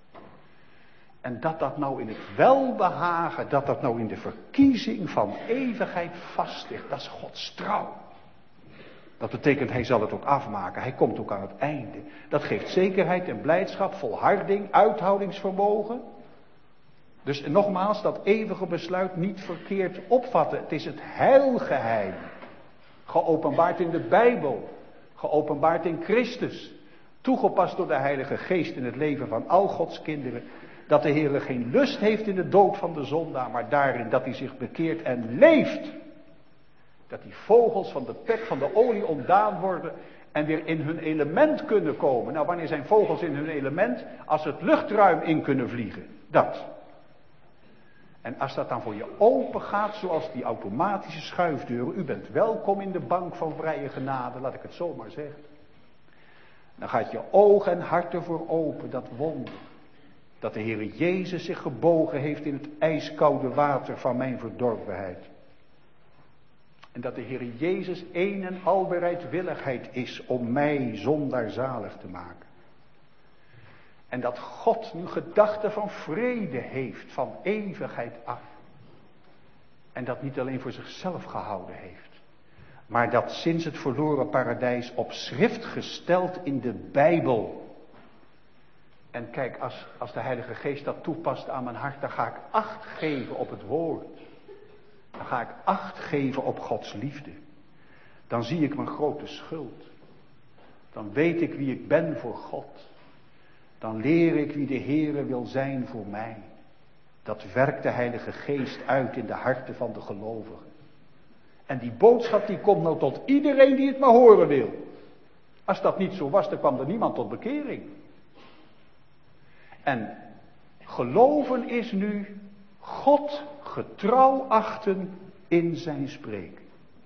En dat dat nou in het welbehagen, dat dat nou in de verkiezing van eeuwigheid vast ligt, dat is Gods trouw. Dat betekent, hij zal het ook afmaken, hij komt ook aan het einde. Dat geeft zekerheid en blijdschap, volharding, uithoudingsvermogen. Dus nogmaals, dat eeuwige besluit niet verkeerd opvatten. Het is het heilgeheim. Geopenbaard in de Bijbel. Geopenbaard in Christus. Toegepast door de Heilige Geest in het leven van al Gods kinderen. Dat de Heer geen lust heeft in de dood van de zondaar, maar daarin dat hij zich bekeert en leeft. Dat die vogels van de pek van de olie ontdaan worden en weer in hun element kunnen komen. Nou, wanneer zijn vogels in hun element? Als ze het luchtruim in kunnen vliegen. Dat. En als dat dan voor je open gaat, zoals die automatische schuifdeuren. U bent welkom in de bank van vrije genade, laat ik het zo maar zeggen. Dan gaat je oog en hart ervoor open, dat wonder. Dat de Heer Jezus zich gebogen heeft in het ijskoude water van mijn verdorvenheid. En dat de Heer Jezus een en al bereidwilligheid is om mij zondaar zalig te maken. En dat God nu gedachten van vrede heeft, van eeuwigheid af. En dat niet alleen voor zichzelf gehouden heeft. Maar dat sinds het verloren paradijs op schrift gesteld in de Bijbel. En kijk, als, als de Heilige Geest dat toepast aan mijn hart, dan ga ik acht geven op het woord. Dan ga ik acht geven op Gods liefde. Dan zie ik mijn grote schuld. Dan weet ik wie ik ben voor God. dan leer ik wie de Heere wil zijn voor mij. Dat werkt de Heilige Geest uit in de harten van de gelovigen. En die boodschap die komt nou tot iedereen die het maar horen wil. Als dat niet zo was, dan kwam er niemand tot bekering. En geloven is nu God getrouw achten in zijn spreken.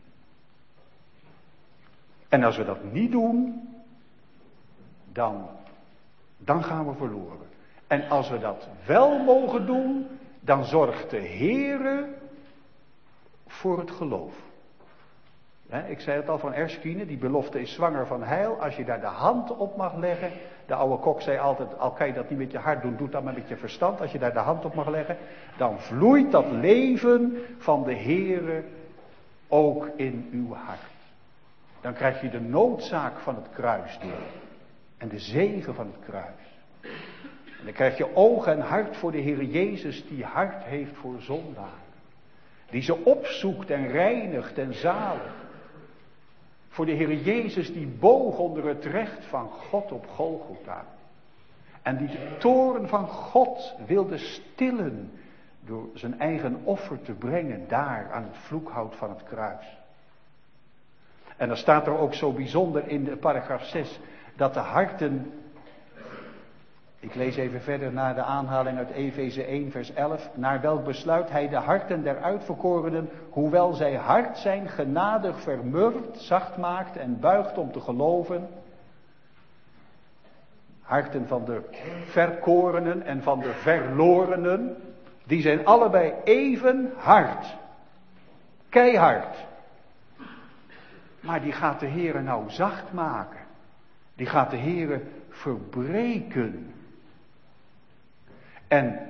En als we dat niet doen, dan, dan gaan we verloren. En als we dat wel mogen doen, dan zorgt de Heere voor het geloof. He, ik zei het al van Erskine, die belofte is zwanger van heil. Als je daar de hand op mag leggen. De oude kok zei altijd, al kan je dat niet met je hart doen, doe dat maar met je verstand. Als je daar de hand op mag leggen, dan vloeit dat leven van de Heere ook in uw hart. Dan krijg je de noodzaak van het kruis door. En de zegen van het kruis. En dan krijg je oog en hart voor de Heere Jezus die hart heeft voor zondaren. Die ze opzoekt en reinigt en zaligt. Voor de Heere Jezus die boog onder het recht van God op Golgotha. En die de toorn van God wilde stillen door zijn eigen offer te brengen daar aan het vloekhout van het kruis. En dan staat er ook zo bijzonder in de paragraaf zes dat de harten, ik lees even verder naar de aanhaling uit Efeze één vers elf, naar welk besluit hij de harten der uitverkorenen, hoewel zij hard zijn, genadig vermurft, zacht maakt en buigt om te geloven. Harten van de verkorenen en van de verlorenen, die zijn allebei even hard. Keihard. Maar die gaat de Heere nou zacht maken. Die gaat de Heere verbreken. En,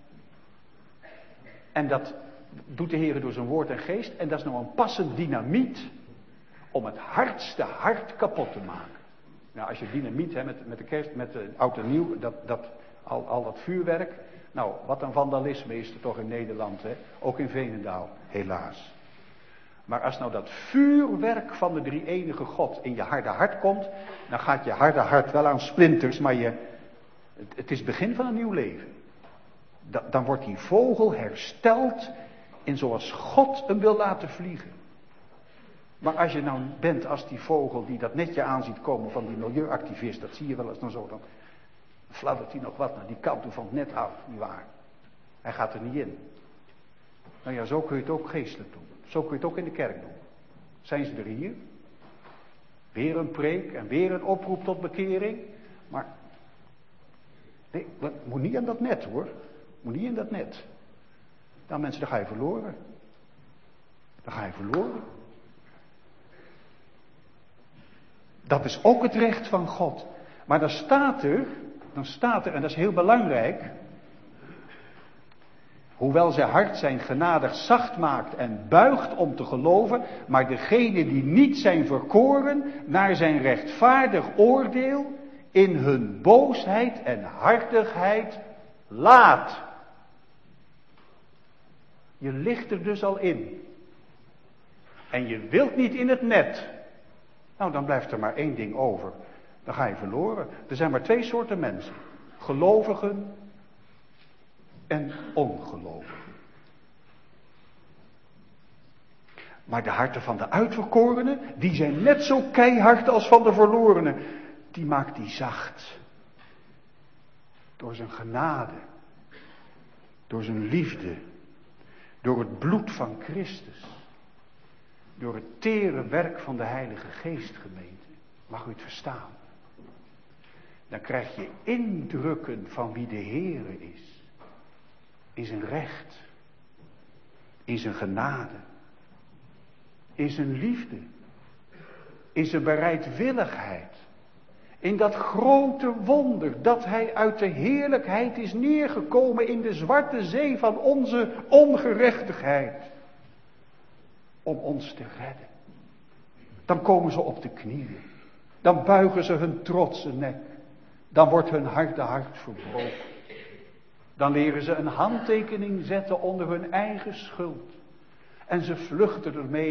en dat doet de Heere door zijn woord en geest. En dat is nou een passend dynamiet om het hardste hart kapot te maken. Nou, als je dynamiet hè, met, met de kerst, met de oud en nieuw, dat, dat, al, al dat vuurwerk. Nou, wat een vandalisme is er toch in Nederland, hè? Ook in Veenendaal, helaas. Maar als nou dat vuurwerk van de drie-enige God in je harde hart komt, dan gaat je harde hart wel aan splinters, maar je, het, het is het begin van een nieuw leven. Da, dan wordt die vogel hersteld in zoals God hem wil laten vliegen. Maar als je nou bent als die vogel die dat netje aan ziet komen van die milieuactivist, dat zie je wel eens dan zo, dan fladdert hij nog wat naar die kant toe van het net af, nietwaar. Hij gaat er niet in. Nou ja, zo kun je het ook geestelijk doen. Zo kun je het ook in de kerk doen. Zijn ze er hier? Weer een preek en weer een oproep tot bekering. Maar, nee, moet niet aan dat net hoor. Moet niet in dat net. Dan mensen, dan ga je verloren. Dan ga je verloren. Dat is ook het recht van God. Maar dan staat er, dan staat er, en dat is heel belangrijk. Hoewel zij hard zijn, genadig zacht maakt en buigt om te geloven, maar degenen die niet zijn verkoren naar zijn rechtvaardig oordeel, in hun boosheid en hartigheid laat. Je ligt er dus al in. En je wilt niet in het net. Nou, dan blijft er maar één ding over. Dan ga je verloren. Er zijn maar twee soorten mensen. Gelovigen en ongelovigen. Maar de harten van de uitverkorenen, die zijn net zo keihard als van de verlorenen. Die maakt die zacht. Door zijn genade. Door zijn liefde. Door het bloed van Christus. Door het tere werk van de Heilige Geest, gemeente. Mag u het verstaan? Dan krijg je indrukken van wie de Heere is. In zijn recht. In zijn genade. In zijn liefde. In zijn bereidwilligheid. In dat grote wonder dat hij uit de heerlijkheid is neergekomen in de zwarte zee van onze ongerechtigheid. Om ons te redden. Dan komen ze op de knieën. Dan buigen ze hun trotse nek. Dan wordt hun harde hart verbroken. Dan leren ze een handtekening zetten onder hun eigen schuld. En ze vluchten ermee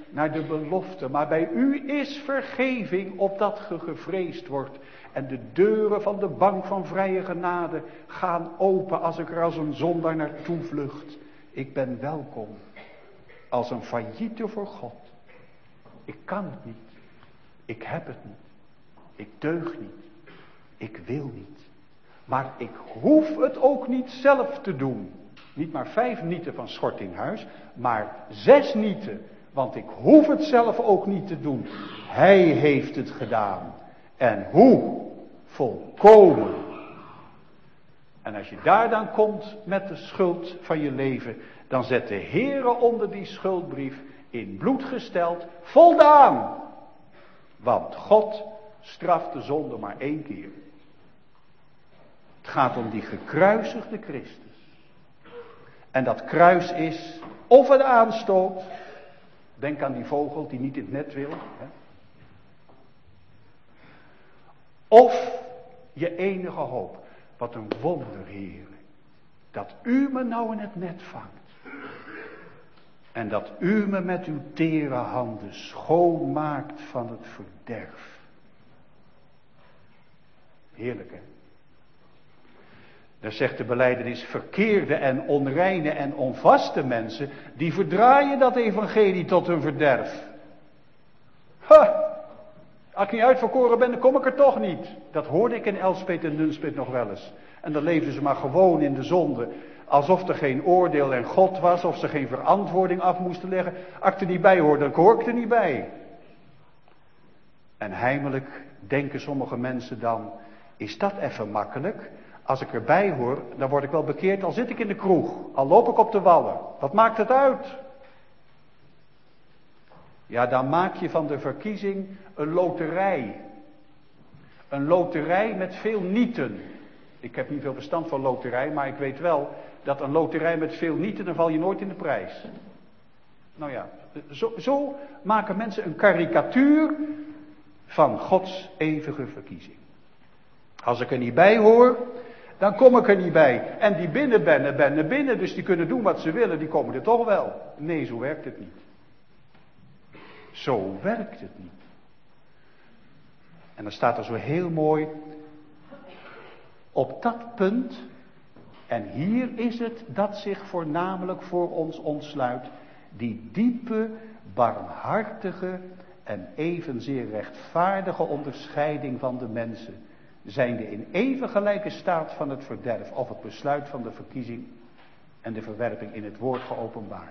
naar de belofte. Maar bij u is vergeving opdat ge gevreesd wordt. En de deuren van de bank van vrije genade gaan open als ik er als een zondaar naartoe vlucht. Ik ben welkom als een failliete voor God. Ik kan het niet. Ik heb het niet. Ik deug niet. Ik wil niet. Maar ik hoef het ook niet zelf te doen. Niet maar vijf nieten van Schortinghuis, maar zes nieten. Want ik hoef het zelf ook niet te doen. Hij heeft het gedaan. En hoe? Volkomen. En als je daar dan komt met de schuld van je leven, dan zet de Heere onder die schuldbrief in bloed gesteld, voldaan. Want God straft de zonde maar één keer. Het gaat om die gekruisigde Christus. En dat kruis is of een aanstoot. Denk aan die vogel die niet in het net wil. Hè? Of je enige hoop. Wat een wonder, Heer. Dat u me nou in het net vangt. En dat u me met uw tere handen schoonmaakt van het verderf. Heerlijk, hè? Daar zegt de belijdenis, verkeerde en onreine en onvaste mensen, die verdraaien dat evangelie tot hun verderf. Ha! Als ik niet uitverkoren ben, dan kom ik er toch niet. Dat hoorde ik in Elspet en Nunspeet nog wel eens. En dan leefden ze maar gewoon in de zonde. Alsof er geen oordeel en God was, of ze geen verantwoording af moesten leggen. Als ik er niet bij hoorde, dan hoor ik er niet bij. En heimelijk denken sommige mensen dan, is dat even makkelijk? Als ik erbij hoor, dan word ik wel bekeerd, al zit ik in de kroeg. Al loop ik op de wallen. Wat maakt het uit? Ja, dan maak je van de verkiezing een loterij. Een loterij met veel nieten. Ik heb niet veel verstand van loterij, maar ik weet wel dat een loterij met veel nieten, dan val je nooit in de prijs. Nou ja, zo, zo maken mensen een karikatuur van Gods eeuwige verkiezing. Als ik er niet bij hoor, dan kom ik er niet bij. En die binnen ben, ben er binnen, dus die kunnen doen wat ze willen, die komen er toch wel. Nee, zo werkt het niet. Zo werkt het niet. En dan staat er zo heel mooi, op dat punt, en hier is het dat zich voornamelijk voor ons ontsluit, die diepe, barmhartige en evenzeer rechtvaardige onderscheiding van de mensen, zijnde in even gelijke staat van het verderf of het besluit van de verkiezing en de verwerping in het woord geopenbaard.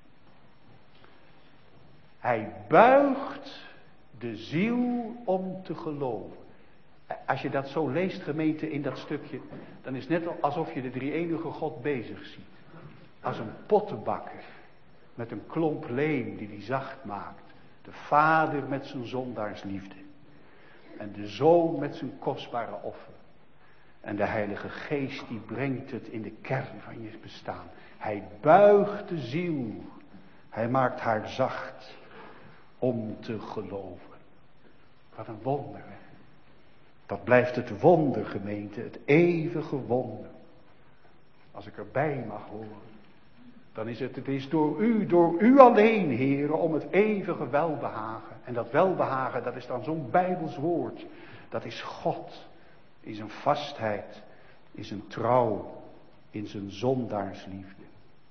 Hij buigt de ziel om te geloven. Als je dat zo leest, gemeente, in dat stukje, dan is het net alsof je de drie-enige God bezig ziet. Als een pottenbakker met een klomp leem die hij zacht maakt. De vader met zijn zondaarsliefde. En de zoon met zijn kostbare offer. En de Heilige Geest die brengt het in de kern van je bestaan. Hij buigt de ziel. Hij maakt haar zacht om te geloven. Wat een wonder, hè? Dat blijft het wonder, gemeente, het eeuwige wonder. Als ik erbij mag horen, dan is het, het is door u, door u alleen, heren, om het eeuwige welbehagen. En dat welbehagen, dat is dan zo'n Bijbels woord. Dat is God, in zijn vastheid, in zijn trouw, in zijn zondaarsliefde.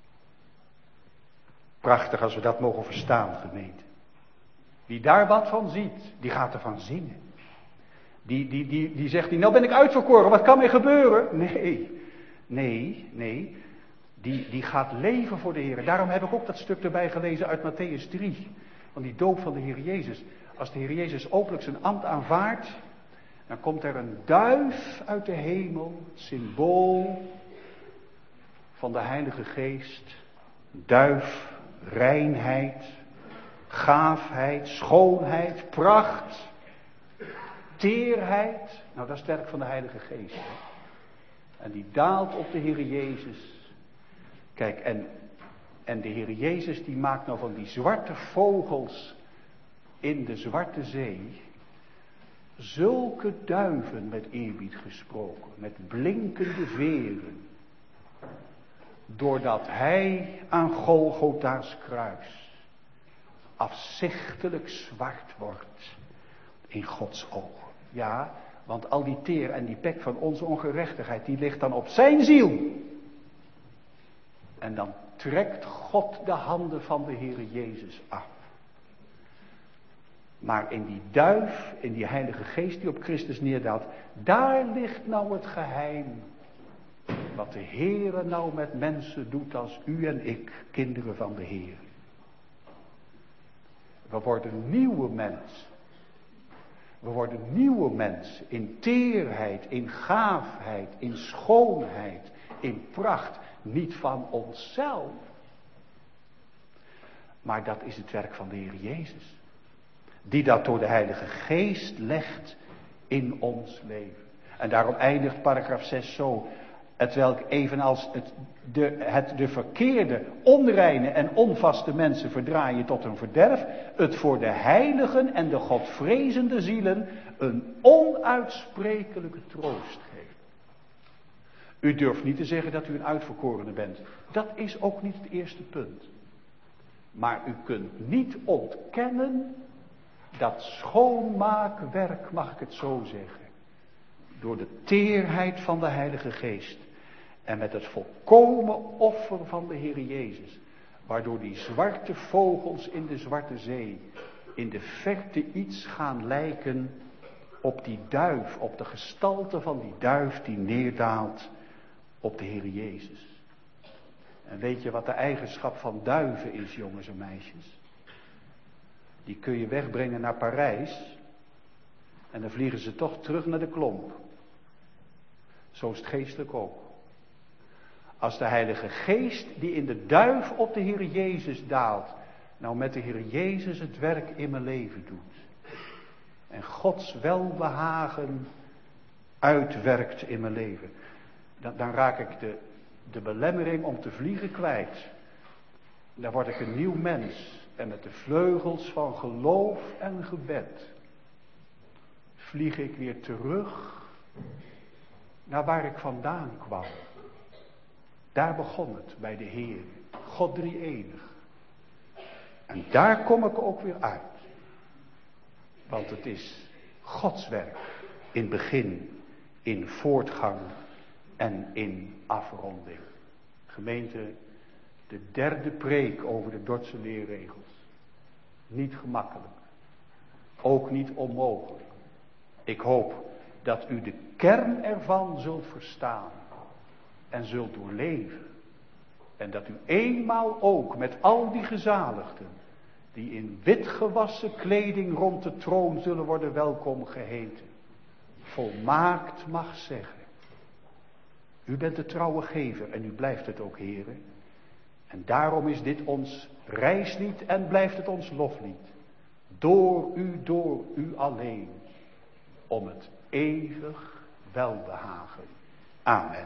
Prachtig als we dat mogen verstaan, gemeente. Wie daar wat van ziet, die gaat ervan zingen. Die, die, die, die zegt niet, nou ben ik uitverkoren, wat kan mij gebeuren? Nee, nee, nee. Die, die gaat leven voor de Heer. Daarom heb ik ook dat stuk erbij gelezen uit Mattheüs drie. Van die doop van de Heer Jezus. Als de Heer Jezus openlijk zijn ambt aanvaardt, dan komt er een duif uit de hemel. Symbool van de Heilige Geest. Duif, reinheid, gaafheid, schoonheid, pracht. Teerheid, nou dat is het werk van de Heilige Geest. Hè? En die daalt op de Heer Jezus. Kijk, en, en de Heer Jezus die maakt nou van die zwarte vogels in de Zwarte Zee zulke duiven, met eerbied gesproken, met blinkende veren. Doordat hij aan Golgotha's kruis afzichtelijk zwart wordt in Gods ogen. Ja, want al die teer en die pek van onze ongerechtigheid, die ligt dan op zijn ziel. En dan trekt God de handen van de Heere Jezus af. Maar in die duif, in die Heilige Geest die op Christus neerdaalt, daar ligt nou het geheim. Wat de Heere nou met mensen doet als u en ik, kinderen van de Heer. We worden nieuwe mensen. We worden nieuwe mensen in teerheid, in gaafheid, in schoonheid, in pracht. Niet van onszelf. Maar dat is het werk van de Heer Jezus. Die dat door de Heilige Geest legt in ons leven. En daarom eindigt paragraaf zes zo. Hetwelk evenals het de, het de verkeerde, onreine en onvaste mensen verdraaien tot een verderf, het voor de heiligen en de godvrezende zielen een onuitsprekelijke troost geeft. U durft niet te zeggen dat u een uitverkorene bent. Dat is ook niet het eerste punt. Maar u kunt niet ontkennen dat schoonmaakwerk, mag ik het zo zeggen, door de teerheid van de Heilige Geest en met het volkomen offer van de Heer Jezus, waardoor die zwarte vogels in de Zwarte Zee in de verte iets gaan lijken op die duif, op de gestalte van die duif die neerdaalt op de Heer Jezus. En weet je wat de eigenschap van duiven is, jongens en meisjes? Die kun je wegbrengen naar Parijs en dan vliegen ze toch terug naar de klomp. Zo is het geestelijk ook. Als de Heilige Geest die in de duif op de Heer Jezus daalt, nou met de Heer Jezus het werk in mijn leven doet. En Gods welbehagen uitwerkt in mijn leven. Dan, dan raak ik de, de belemmering om te vliegen kwijt. Dan word ik een nieuw mens. En met de vleugels van geloof en gebed vlieg ik weer terug naar waar ik vandaan kwam. Daar begon het bij de Heer, God drie-enig. En daar kom ik ook weer uit. Want het is Gods werk in begin, in voortgang en in afronding. Gemeente, de derde preek over de Dordtse leerregels. Niet gemakkelijk. Ook niet onmogelijk. Ik hoop dat u de kern ervan zult verstaan. En zult doorleven. En dat u eenmaal ook met al die gezaligden, die in wit gewassen kleding rond de troon zullen worden welkom geheten, volmaakt mag zeggen. U bent de trouwe gever en u blijft het ook, heren. En daarom is dit ons reislied en blijft het ons loflied. Door u, door u alleen. Om het eeuwig welbehagen. Amen.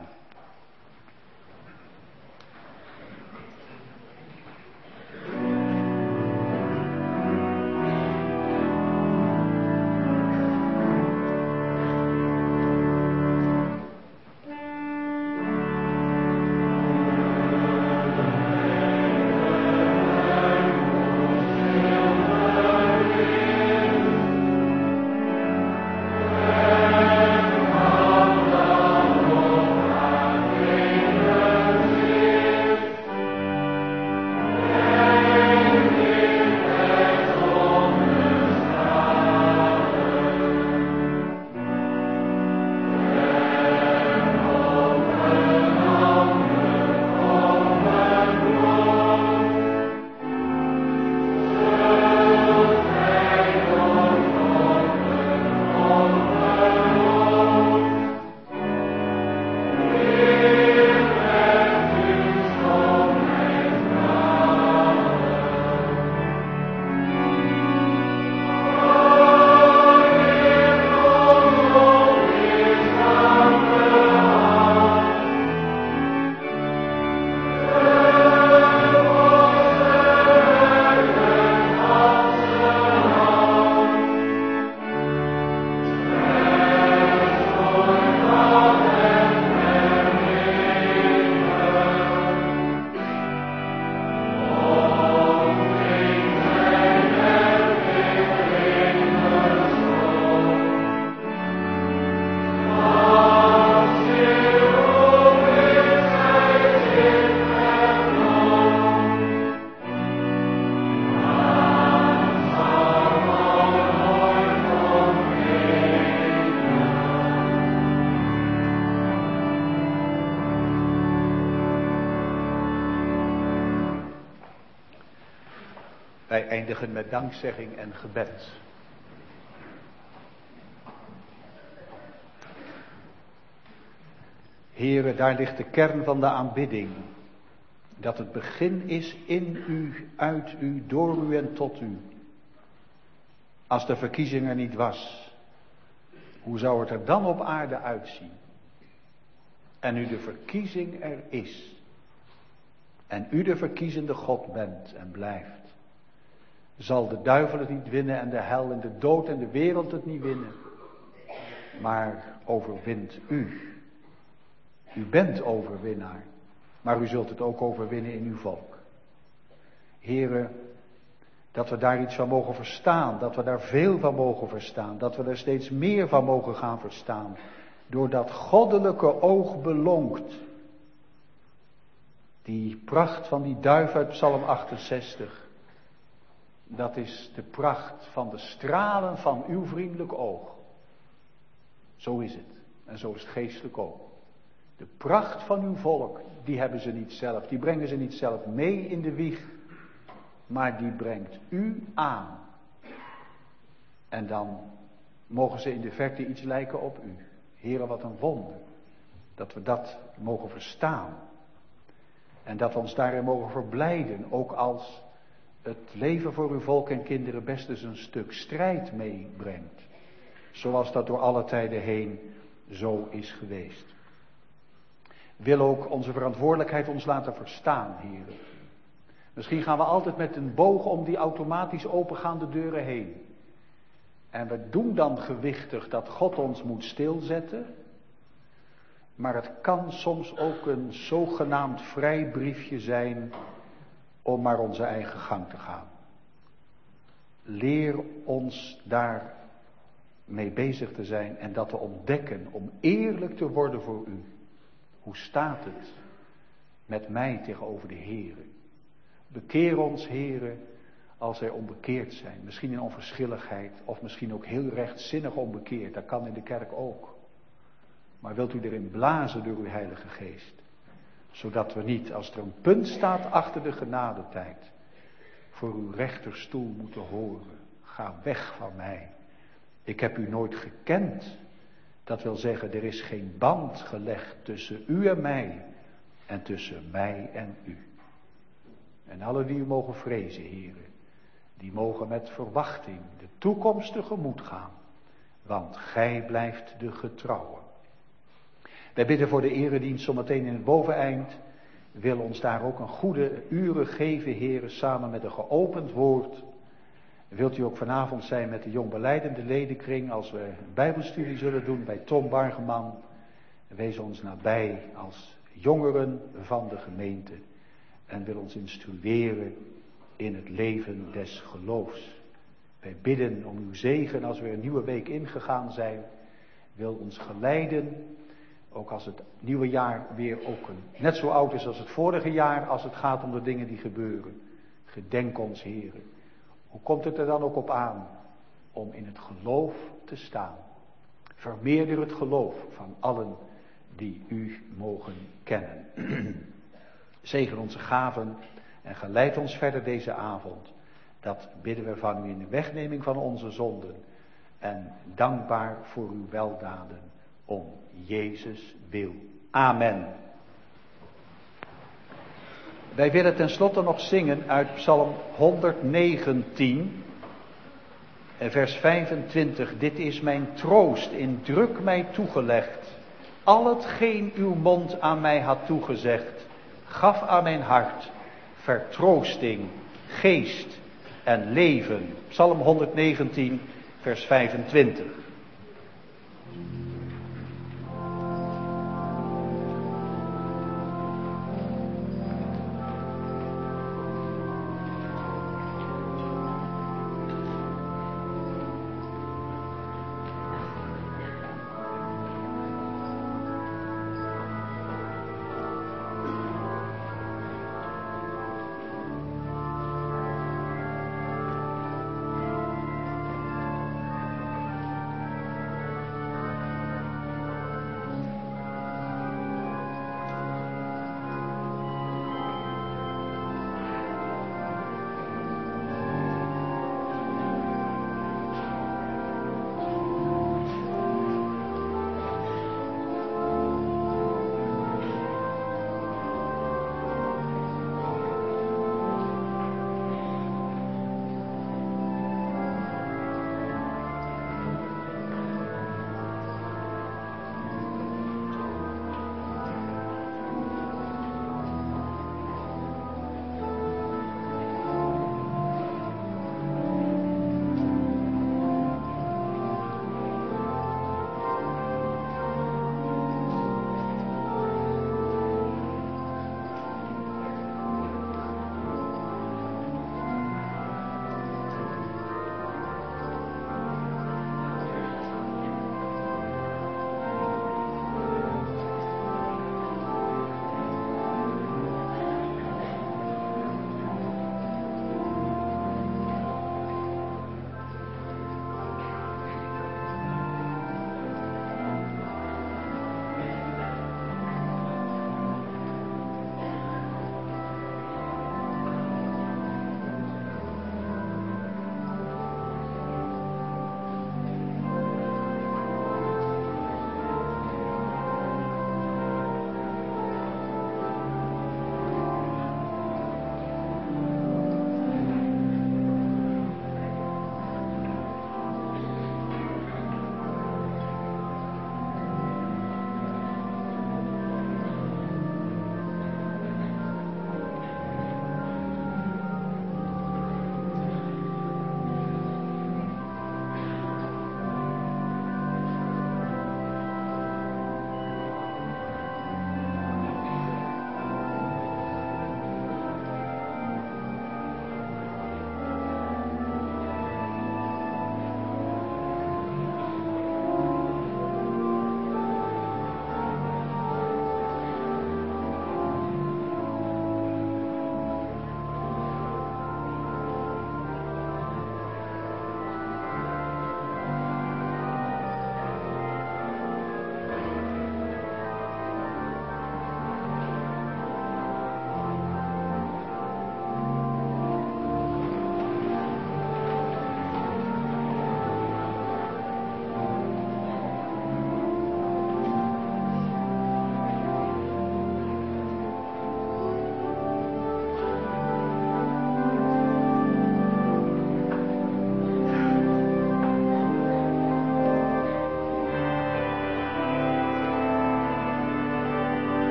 Wij eindigen met dankzegging en gebed. Heere, daar ligt de kern van de aanbidding. Dat het begin is in u, uit u, door u en tot u. Als de verkiezing er niet was, hoe zou het er dan op aarde uitzien? En nu de verkiezing er is, en u de verkiezende God bent en blijft, zal de duivel het niet winnen en de hel en de dood en de wereld het niet winnen. Maar overwint u. U bent overwinnaar, maar u zult het ook overwinnen in uw volk. Heere, dat we daar iets van mogen verstaan, dat we daar veel van mogen verstaan, dat we er steeds meer van mogen gaan verstaan, door dat goddelijke oog belonkt. Die pracht van die duif uit Psalm achtenzestig, dat is de pracht van de stralen van uw vriendelijk oog. Zo is het, en zo is het geestelijk ook. De pracht van uw volk, die hebben ze niet zelf, die brengen ze niet zelf mee in de wieg, maar die brengt u aan. En dan mogen ze in de verte iets lijken op u. Heere, wat een wonder, dat we dat mogen verstaan. En dat we ons daarin mogen verblijden, ook als het leven voor uw volk en kinderen best eens een stuk strijd meebrengt. Zoals dat door alle tijden heen zo is geweest. Wil ook onze verantwoordelijkheid ons laten verstaan, Heer. Misschien gaan we altijd met een boog om die automatisch opengaande deuren heen. En we doen dan gewichtig dat God ons moet stilzetten. Maar het kan soms ook een zogenaamd vrijbriefje zijn om maar onze eigen gang te gaan. Leer ons daar mee bezig te zijn en dat te ontdekken om eerlijk te worden voor u. Hoe staat het met mij tegenover de Heere? Bekeer ons, Heere, als wij onbekeerd zijn. Misschien in onverschilligheid of misschien ook heel rechtzinnig onbekeerd. Dat kan in de kerk ook. Maar wilt u erin blazen door uw Heilige Geest. Zodat we niet, als er een punt staat achter de genadetijd, voor uw rechterstoel moeten horen. Ga weg van mij. Ik heb u nooit gekend. Dat wil zeggen, er is geen band gelegd tussen u en mij. En tussen mij en u. En alle die u mogen vrezen, heren. Die mogen met verwachting de toekomst tegemoet gaan. Want gij blijft de getrouwe. Wij bidden voor de eredienst zometeen in het boveneind. Wil ons daar ook een goede uren geven, heren, samen met een geopend woord. Wilt u ook vanavond zijn met de jongbelijdende ledenkring als we een bijbelstudie zullen doen bij Tom Bargeman. Wees ons nabij als jongeren van de gemeente. En wil ons instrueren in het leven des geloofs. Wij bidden om uw zegen als we een nieuwe week ingegaan zijn. Wil ons geleiden, ook als het nieuwe jaar weer ook een, net zo oud is als het vorige jaar, als het gaat om de dingen die gebeuren. Gedenk ons, heren. Hoe komt het er dan ook op aan om in het geloof te staan? Vermeerder het geloof van allen die u mogen kennen. Zegen onze gaven en geleid ons verder deze avond. Dat bidden we van u in de wegneming van onze zonden. En dankbaar voor uw weldaden om Jezus wil. Amen. Wij willen tenslotte nog zingen uit Psalm honderdnegentien, vers vijfentwintig. Dit is mijn troost in druk mij toegelegd. Al hetgeen uw mond aan mij had toegezegd, gaf aan mijn hart vertroosting, geest en leven. Psalm honderdnegentien, vers vijfentwintig.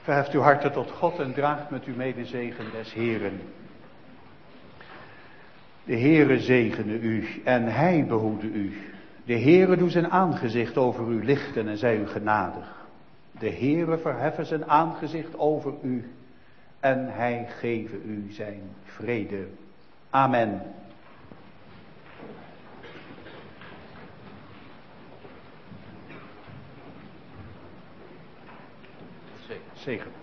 Verheft uw harten tot God en draagt met u mee de zegen des Heeren. De Heere zegene u en hij behoede u. De Heere doe zijn aangezicht over u lichten en zij u genadig. De Heere verheffen zijn aangezicht over u en hij geven u zijn vrede. Amen. Zegen.